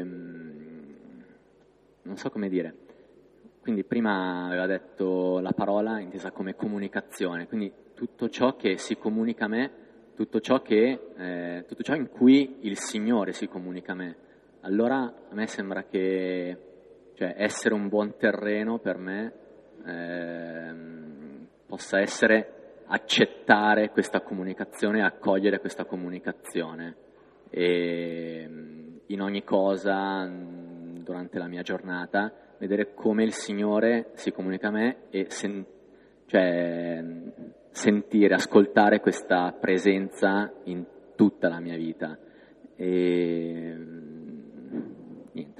non so come dire. Quindi prima aveva detto la parola intesa come comunicazione, quindi tutto ciò che si comunica a me, tutto ciò che eh, tutto ciò in cui il Signore si comunica a me. Allora a me sembra che cioè, essere un buon terreno per me eh, possa essere accettare questa comunicazione e accogliere questa comunicazione e in ogni cosa durante la mia giornata vedere come il Signore si comunica a me e sen- cioè, sentire, ascoltare questa presenza in tutta la mia vita e niente.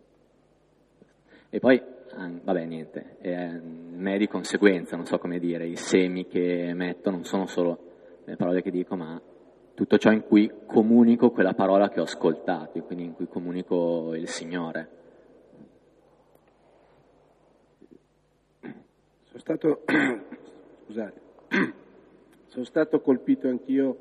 E poi vabbè niente, eh, me di conseguenza, non so come dire, i semi che metto non sono solo le parole che dico, ma tutto ciò in cui comunico quella parola che ho ascoltato, quindi in cui comunico il Signore. Sono stato, scusate, sono stato colpito anch'io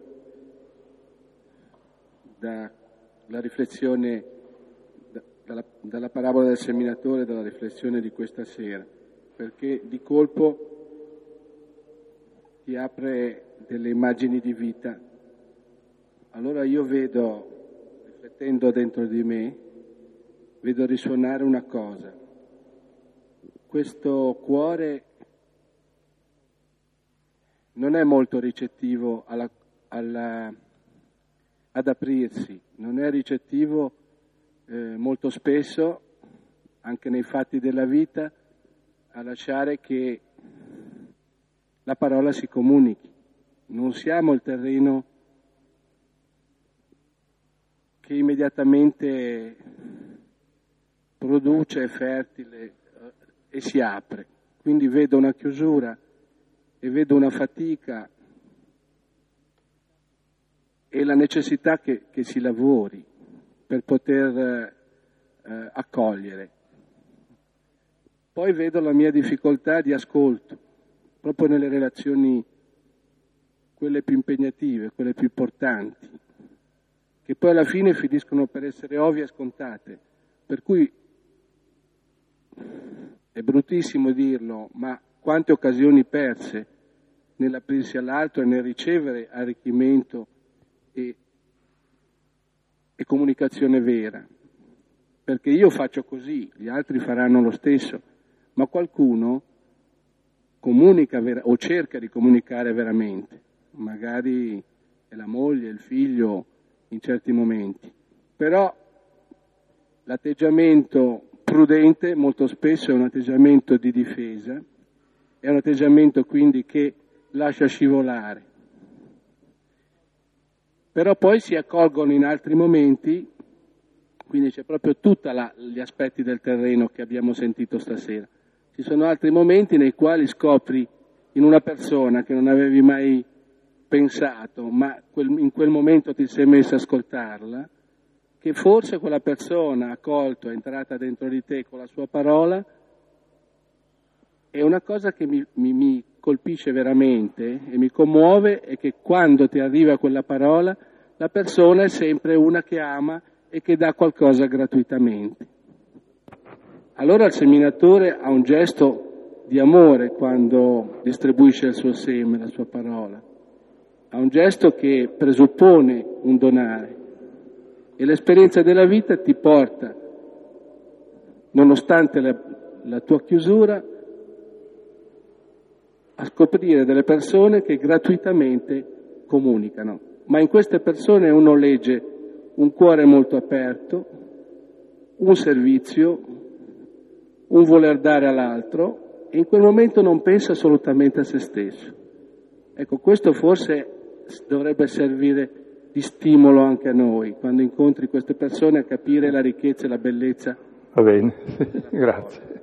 dalla riflessione, da, dalla, dalla parabola del seminatore, dalla riflessione di questa sera, perché di colpo ti apre delle immagini di vita. Allora io vedo, riflettendo dentro di me, vedo risuonare una cosa. Questo cuore non è molto ricettivo alla, alla, ad aprirsi, non è ricettivo eh, molto spesso anche nei fatti della vita, a lasciare che la parola si comunichi. Non siamo il terreno che immediatamente produce, è fertile eh, e si apre. Quindi vedo una chiusura e vedo una fatica e la necessità che, che si lavori per poter eh, accogliere. Poi vedo la mia difficoltà di ascolto, proprio nelle relazioni, quelle più impegnative, quelle più importanti, che poi alla fine finiscono per essere ovvie e scontate. Per cui è bruttissimo dirlo, ma quante occasioni perse nell'aprirsi all'altro e nel ricevere arricchimento e, e comunicazione vera. Perché io faccio così, gli altri faranno lo stesso, ma qualcuno comunica vera, o cerca di comunicare veramente, magari è la moglie, il figlio in certi momenti, però l'atteggiamento prudente molto spesso è un atteggiamento di difesa, è un atteggiamento quindi che lascia scivolare, però poi si accolgono in altri momenti, quindi c'è proprio tutti gli aspetti del terreno che abbiamo sentito stasera. Ci sono altri momenti nei quali scopri in una persona che non avevi mai pensato, ma quel, in quel momento ti sei messo a ascoltarla, che forse quella persona ha colto, è entrata dentro di te con la sua parola, è una cosa che mi, mi, mi colpisce veramente e mi commuove, è che quando ti arriva quella parola, la persona è sempre una che ama e che dà qualcosa gratuitamente. Allora il seminatore ha un gesto di amore quando distribuisce il suo seme, la sua parola. Ha un gesto che presuppone un donare. E l'esperienza della vita ti porta, nonostante la, la tua chiusura, a scoprire delle persone che gratuitamente comunicano. Ma in queste persone uno legge un cuore molto aperto, un servizio, un voler dare all'altro, e in quel momento non pensa assolutamente a se stesso. Ecco, questo forse dovrebbe servire di stimolo anche a noi, quando incontri queste persone, a capire la ricchezza e la bellezza. Va bene, grazie.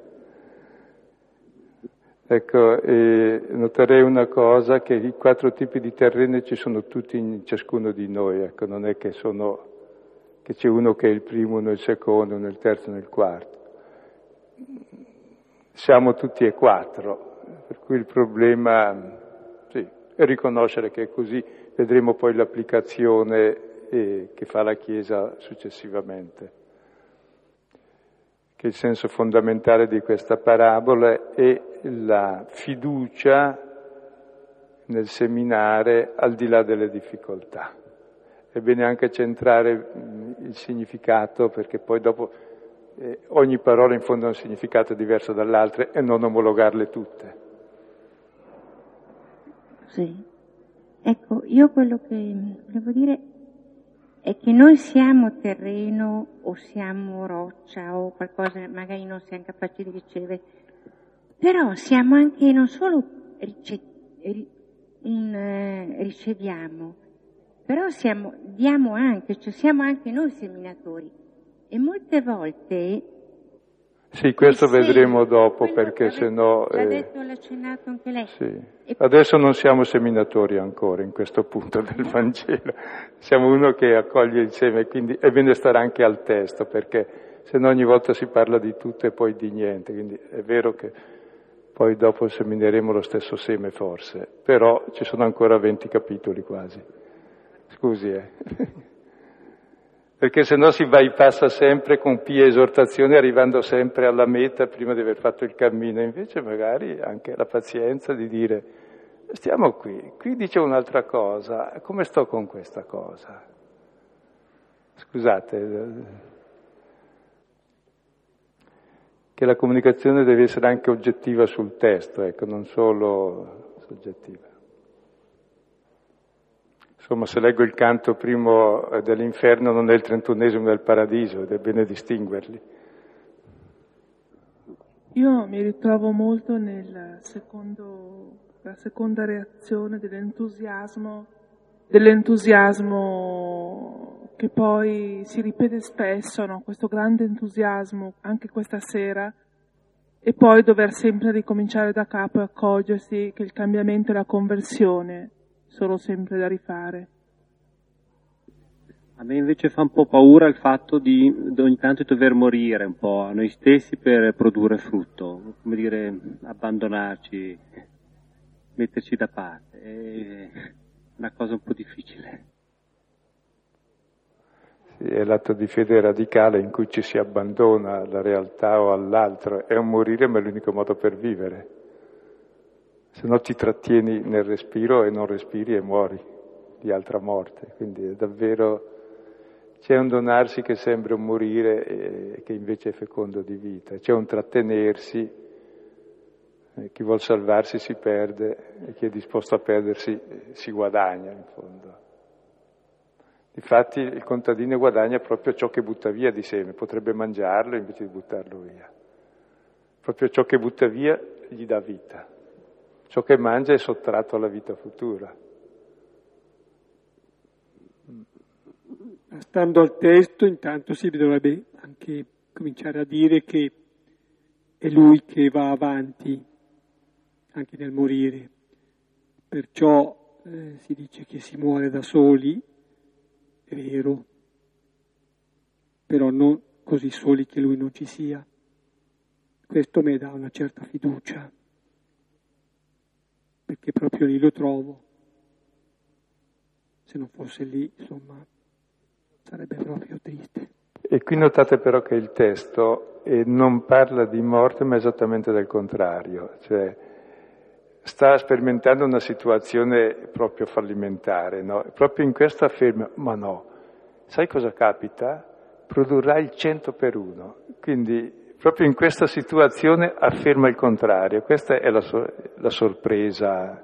Ecco, eh, noterei una cosa, che i quattro tipi di terreni ci sono tutti in ciascuno di noi, ecco, non è che sono che c'è uno che è il primo, uno il secondo, uno il terzo, uno il quarto. Siamo tutti e quattro, per cui il problema sì, è riconoscere che è così, vedremo poi l'applicazione eh, che fa la Chiesa successivamente. Che il senso fondamentale di questa parabola è la fiducia nel seminare al di là delle difficoltà. È bene anche centrare il significato, perché poi dopo eh, ogni parola in fondo ha un significato diverso dall'altra e non omologarle tutte. Sì. Ecco, io quello che volevo dire è che noi siamo terreno o siamo roccia o qualcosa, magari non siamo capaci di ricevere, però siamo anche, non solo rice- un, eh, riceviamo, però siamo, diamo anche, cioè siamo anche noi seminatori. E molte volte... Sì, questo sì, vedremo dopo, perché se no... L'ha eh, detto, l'ha accennato anche lei. Sì. E... Adesso non siamo seminatori ancora in questo punto del Vangelo, siamo uno che accoglie il seme, quindi è bene stare anche al testo, perché se no ogni volta si parla di tutto e poi di niente, quindi è vero che poi dopo semineremo lo stesso seme forse, però ci sono ancora venti capitoli quasi. Scusi, eh. Perché se no si bypassa sempre con pie esortazioni, arrivando sempre alla meta prima di aver fatto il cammino. Invece magari anche la pazienza di dire, stiamo qui, qui dice un'altra cosa, come sto con questa cosa? Scusate, che la comunicazione deve essere anche oggettiva sul testo, ecco, non solo soggettiva. Insomma, se leggo il canto primo dell'inferno non è il trentunesimo del paradiso, ed è bene distinguerli. Io mi ritrovo molto nel secondo, la seconda reazione dell'entusiasmo, dell'entusiasmo che poi si ripete spesso, no? Questo grande entusiasmo anche questa sera, e poi dover sempre ricominciare da capo e accorgersi che il cambiamento e la conversione sono sempre da rifare. A me invece fa un po' paura il fatto di ogni tanto dover morire un po' a noi stessi per produrre frutto, come dire, abbandonarci, metterci da parte. È una cosa un po' difficile. Sì, è l'atto di fede radicale in cui ci si abbandona alla realtà o all'altro. È un morire, ma è l'unico modo per vivere. Se no ti trattieni nel respiro e non respiri e muori di altra morte. Quindi è davvero... C'è un donarsi che sembra un morire e che invece è fecondo di vita. C'è un trattenersi, eh, chi vuol salvarsi si perde e chi è disposto a perdersi si guadagna in fondo. Difatti il contadino guadagna proprio ciò che butta via di seme, potrebbe mangiarlo invece di buttarlo via. Proprio ciò che butta via gli dà vita, ciò che mangia è sottratto alla vita futura. Stando al testo, intanto si dovrebbe anche cominciare a dire che è lui che va avanti anche nel morire. Perciò eh, si dice che si muore da soli, è vero, però non così soli che lui non ci sia. Questo mi dà una certa fiducia, perché proprio lì lo trovo. Se non fosse lì, insomma, sarebbe proprio triste. E qui notate però che il testo eh, non parla di morte, ma esattamente del contrario, cioè sta sperimentando una situazione proprio fallimentare, no? Proprio in questo afferma, ma no, sai cosa capita? Produrrà il cento per uno, quindi proprio in questa situazione afferma il contrario, questa è la, so- la sorpresa.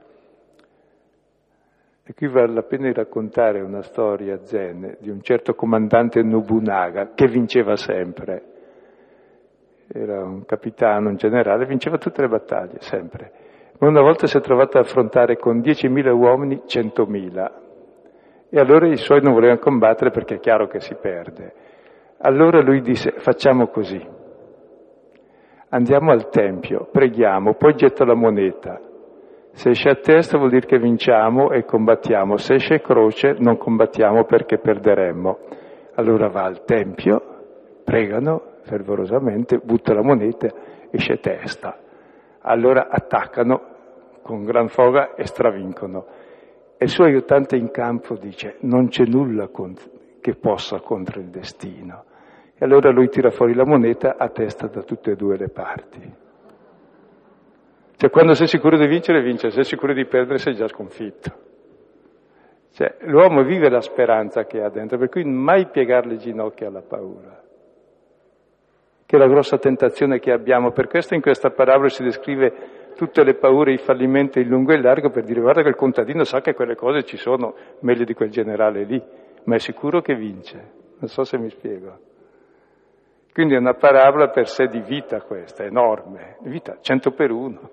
E qui vale la pena di raccontare una storia zen di un certo comandante Nobunaga che vinceva sempre. Era un capitano, un generale, vinceva tutte le battaglie, sempre. Ma una volta si è trovato ad affrontare con diecimila uomini centomila. E allora i suoi non volevano combattere perché è chiaro che si perde. Allora lui disse, facciamo così. Andiamo al tempio, preghiamo, poi getto la moneta. Se esce a testa vuol dire che vinciamo e combattiamo, se esce croce non combattiamo perché perderemmo. Allora va al tempio, pregano fervorosamente, butta la moneta, esce testa. Allora attaccano con gran foga e stravincono. E il suo aiutante in campo dice, non c'è nulla che possa contro il destino. E allora lui tira fuori la moneta a testa da tutte e due le parti. Cioè quando sei sicuro di vincere, vince, se sei sicuro di perdere sei già sconfitto. Cioè l'uomo vive la speranza che ha dentro, per cui mai piegare le ginocchia alla paura, che è la grossa tentazione che abbiamo. Per questo in questa parabola si descrive tutte le paure, i fallimenti in lungo e in largo, per dire guarda che il contadino sa che quelle cose ci sono, meglio di quel generale lì, ma è sicuro che vince. Non so se mi spiego. Quindi è una parabola per sé di vita questa, enorme, vita cento per uno.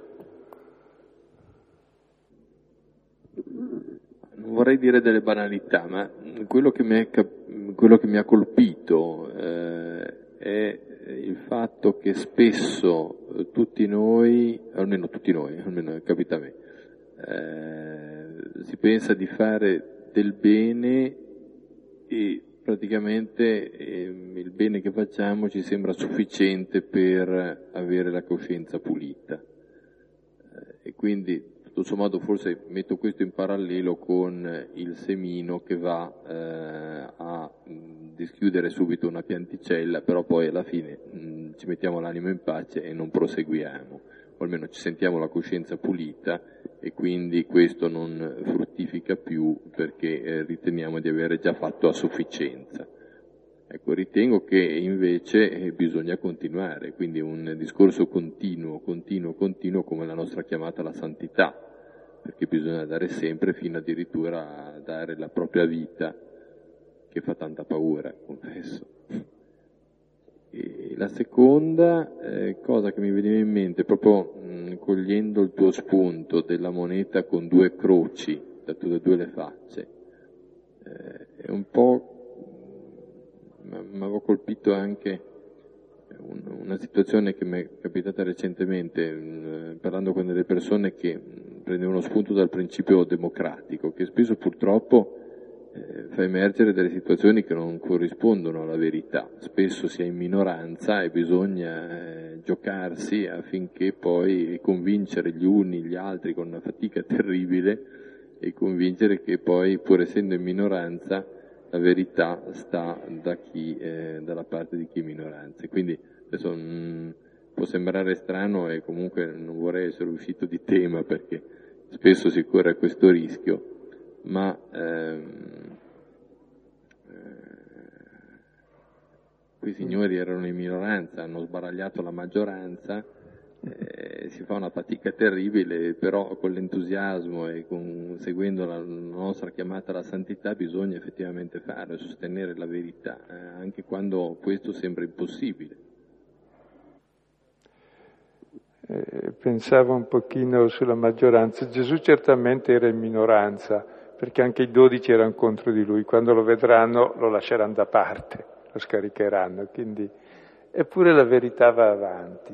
Non vorrei dire delle banalità, ma quello che mi, è cap- quello che mi ha colpito eh, è il fatto che spesso eh, tutti noi, almeno tutti noi, almeno capita a me, eh, si pensa di fare del bene e praticamente eh, il bene che facciamo ci sembra sufficiente per avere la coscienza pulita. Eh, e quindi tutto sommato forse metto questo in parallelo con il semino che va eh, a mh, dischiudere subito una pianticella, però poi alla fine mh, ci mettiamo l'anima in pace e non proseguiamo, o almeno ci sentiamo la coscienza pulita e quindi questo non fruttifica più perché eh, riteniamo di avere già fatto a sufficienza. Ecco, ritengo che invece eh, bisogna continuare, quindi un discorso continuo, continuo, continuo come la nostra chiamata alla santità, perché bisogna dare sempre fino addirittura a dare la propria vita, che fa tanta paura, confesso. E la seconda eh, cosa che mi veniva in mente, proprio mh, cogliendo il tuo spunto della moneta con due croci da tutte e due le facce, eh, è un po', mi aveva colpito anche un, una situazione che mi è capitata recentemente, mh, parlando con delle persone che mh, prendevano spunto dal principio democratico, che spesso purtroppo Eh, fa emergere delle situazioni che non corrispondono alla verità. Spesso si è in minoranza e bisogna eh, giocarsi affinché poi convincere gli uni gli altri con una fatica terribile e convincere che poi, pur essendo in minoranza, la verità sta da chi, eh, dalla parte di chi è in minoranza. Quindi adesso mh, può sembrare strano e comunque non vorrei essere uscito di tema perché spesso si corre questo rischio, ma ehm, eh, quei signori erano in minoranza, hanno sbaragliato la maggioranza, eh, si fa una fatica terribile, però con l'entusiasmo e con, seguendo la, la nostra chiamata alla santità bisogna effettivamente farlo, sostenere la verità, eh, anche quando questo sembra impossibile. Eh, pensavo un pochino sulla maggioranza. Gesù certamente era in minoranza, perché anche i dodici erano contro di lui, quando lo vedranno lo lasceranno da parte, lo scaricheranno, quindi eppure la verità va avanti.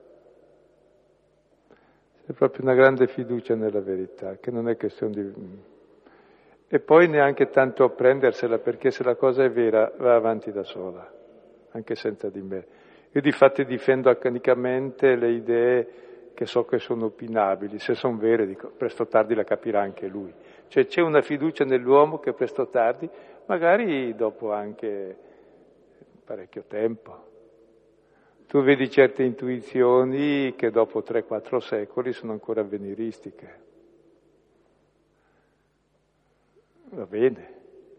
C'è proprio una grande fiducia nella verità, che non è questione di... E poi neanche tanto a prendersela, perché se la cosa è vera va avanti da sola, anche senza di me. Io di fatti difendo accanicamente le idee che so che sono opinabili, se sono vere dico presto o tardi la capirà anche lui. Cioè c'è una fiducia nell'uomo che presto o tardi, magari dopo anche parecchio tempo. Tu vedi certe intuizioni che dopo tre quattro secoli sono ancora avveniristiche. Va bene.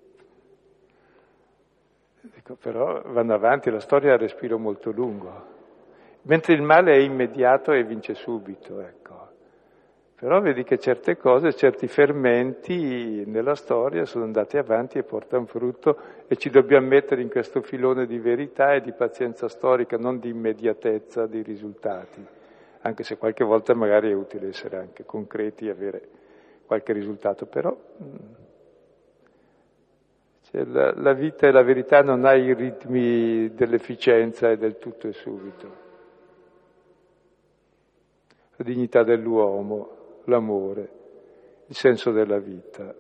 Dico, però vanno avanti, la storia ha respiro molto lungo. Mentre il male è immediato e vince subito, ecco. Però vedi che certe cose, certi fermenti nella storia sono andati avanti e portano frutto e ci dobbiamo mettere in questo filone di verità e di pazienza storica, non di immediatezza di risultati, anche se qualche volta magari è utile essere anche concreti e avere qualche risultato, però cioè, la, la vita e la verità non ha i ritmi dell'efficienza e del tutto e subito. La dignità dell'uomo, l'amore, il senso della vita.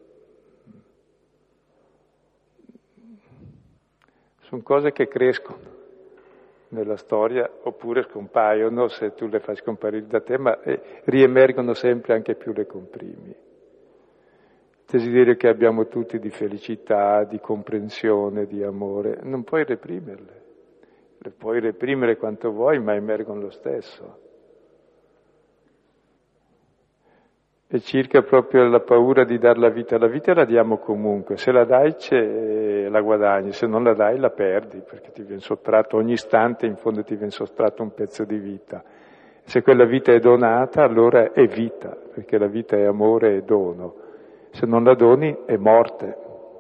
Sono cose che crescono nella storia oppure scompaiono se tu le fai scomparire da te, ma riemergono sempre, anche più le comprimi. Il desiderio che abbiamo tutti di felicità, di comprensione, di amore, non puoi reprimerle. Le puoi reprimere quanto vuoi, ma emergono lo stesso. E circa proprio la paura di dar la vita. La vita la diamo comunque, se la dai c'è, la guadagni, se non la dai la perdi, perché ti viene sottratto, ogni istante in fondo ti viene sottratto un pezzo di vita. Se quella vita è donata, allora è vita, perché la vita è amore e dono. Se non la doni è morte.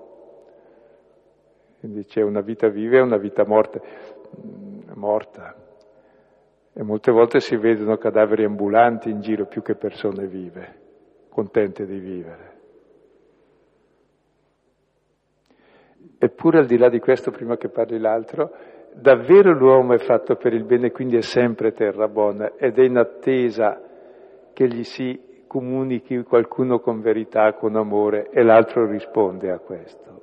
Quindi c'è una vita viva e una vita morte, morta. E molte volte si vedono cadaveri ambulanti in giro più che persone vive, contente di vivere. Eppure al di là di questo, prima che parli l'altro, davvero l'uomo è fatto per il bene, quindi è sempre terra buona ed è in attesa che gli si comunichi qualcuno con verità, con amore, e l'altro risponde a questo.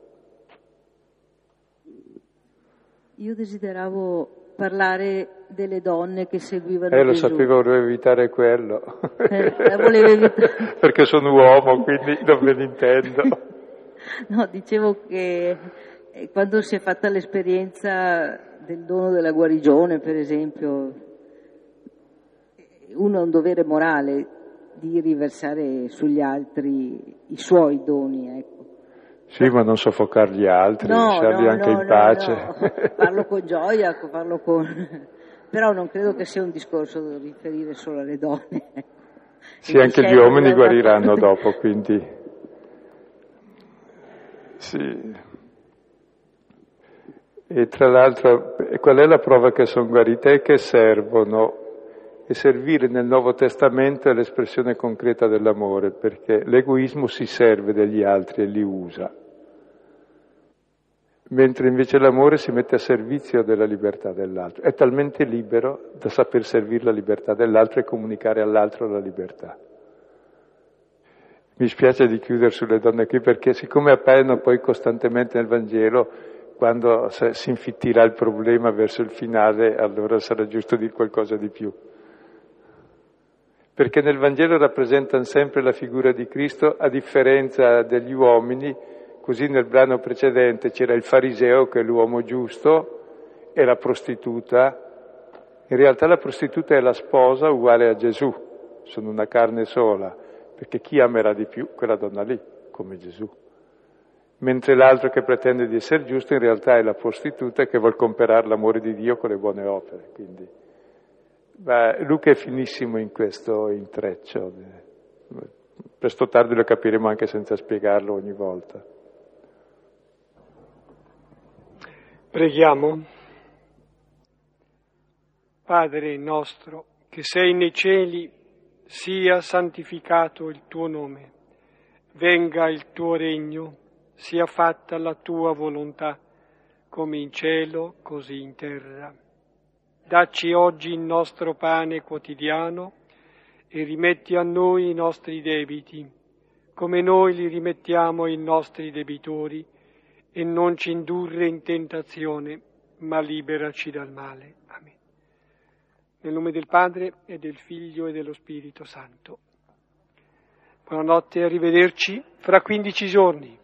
Io desideravo parlare delle donne che seguivano Eh, lo Gesù. sapevo, volevo evitare quello. Eh, la volevo evitare. Perché sono uomo, quindi non me ne intendo. No, dicevo che quando si è fatta l'esperienza del dono della guarigione, per esempio, uno ha un dovere morale di riversare sugli altri i suoi doni, ecco. Sì, ma non soffocare gli altri, no, lasciarli no, anche no, in pace. No. Parlo con gioia, parlo con... però non credo che sia un discorso da riferire solo alle donne. Sì, anche gli uomini guariranno dopo, quindi... Sì. E tra l'altro, qual è la prova che sono guarite? È che servono. E servire nel Nuovo Testamento è l'espressione concreta dell'amore, perché l'egoismo si serve degli altri e li usa, mentre invece l'amore si mette a servizio della libertà dell'altro. È talmente libero da saper servire la libertà dell'altro e comunicare all'altro la libertà. Mi spiace di chiudere sulle donne qui, perché siccome appaiono poi costantemente nel Vangelo, quando si infittirà il problema verso il finale, allora sarà giusto dire qualcosa di più. Perché nel Vangelo rappresentano sempre la figura di Cristo, a differenza degli uomini. Così nel brano precedente c'era il fariseo, che è l'uomo giusto, e la prostituta. In realtà la prostituta è la sposa uguale a Gesù, sono una carne sola, perché chi amerà di più? Quella donna lì, come Gesù. Mentre l'altro che pretende di essere giusto in realtà è la prostituta che vuol comprare l'amore di Dio con le buone opere. Quindi, beh, Luca è finissimo in questo intreccio. Presto o tardi lo capiremo anche senza spiegarlo ogni volta. Preghiamo. Padre nostro, che sei nei cieli, sia santificato il tuo nome. Venga il tuo regno, sia fatta la tua volontà, come in cielo, così in terra. Dacci oggi il nostro pane quotidiano e rimetti a noi i nostri debiti, come noi li rimettiamo ai nostri debitori, e non ci indurre in tentazione, ma liberaci dal male. Amen. Nel nome del Padre e del Figlio e dello Spirito Santo. Buonanotte e arrivederci fra quindici giorni.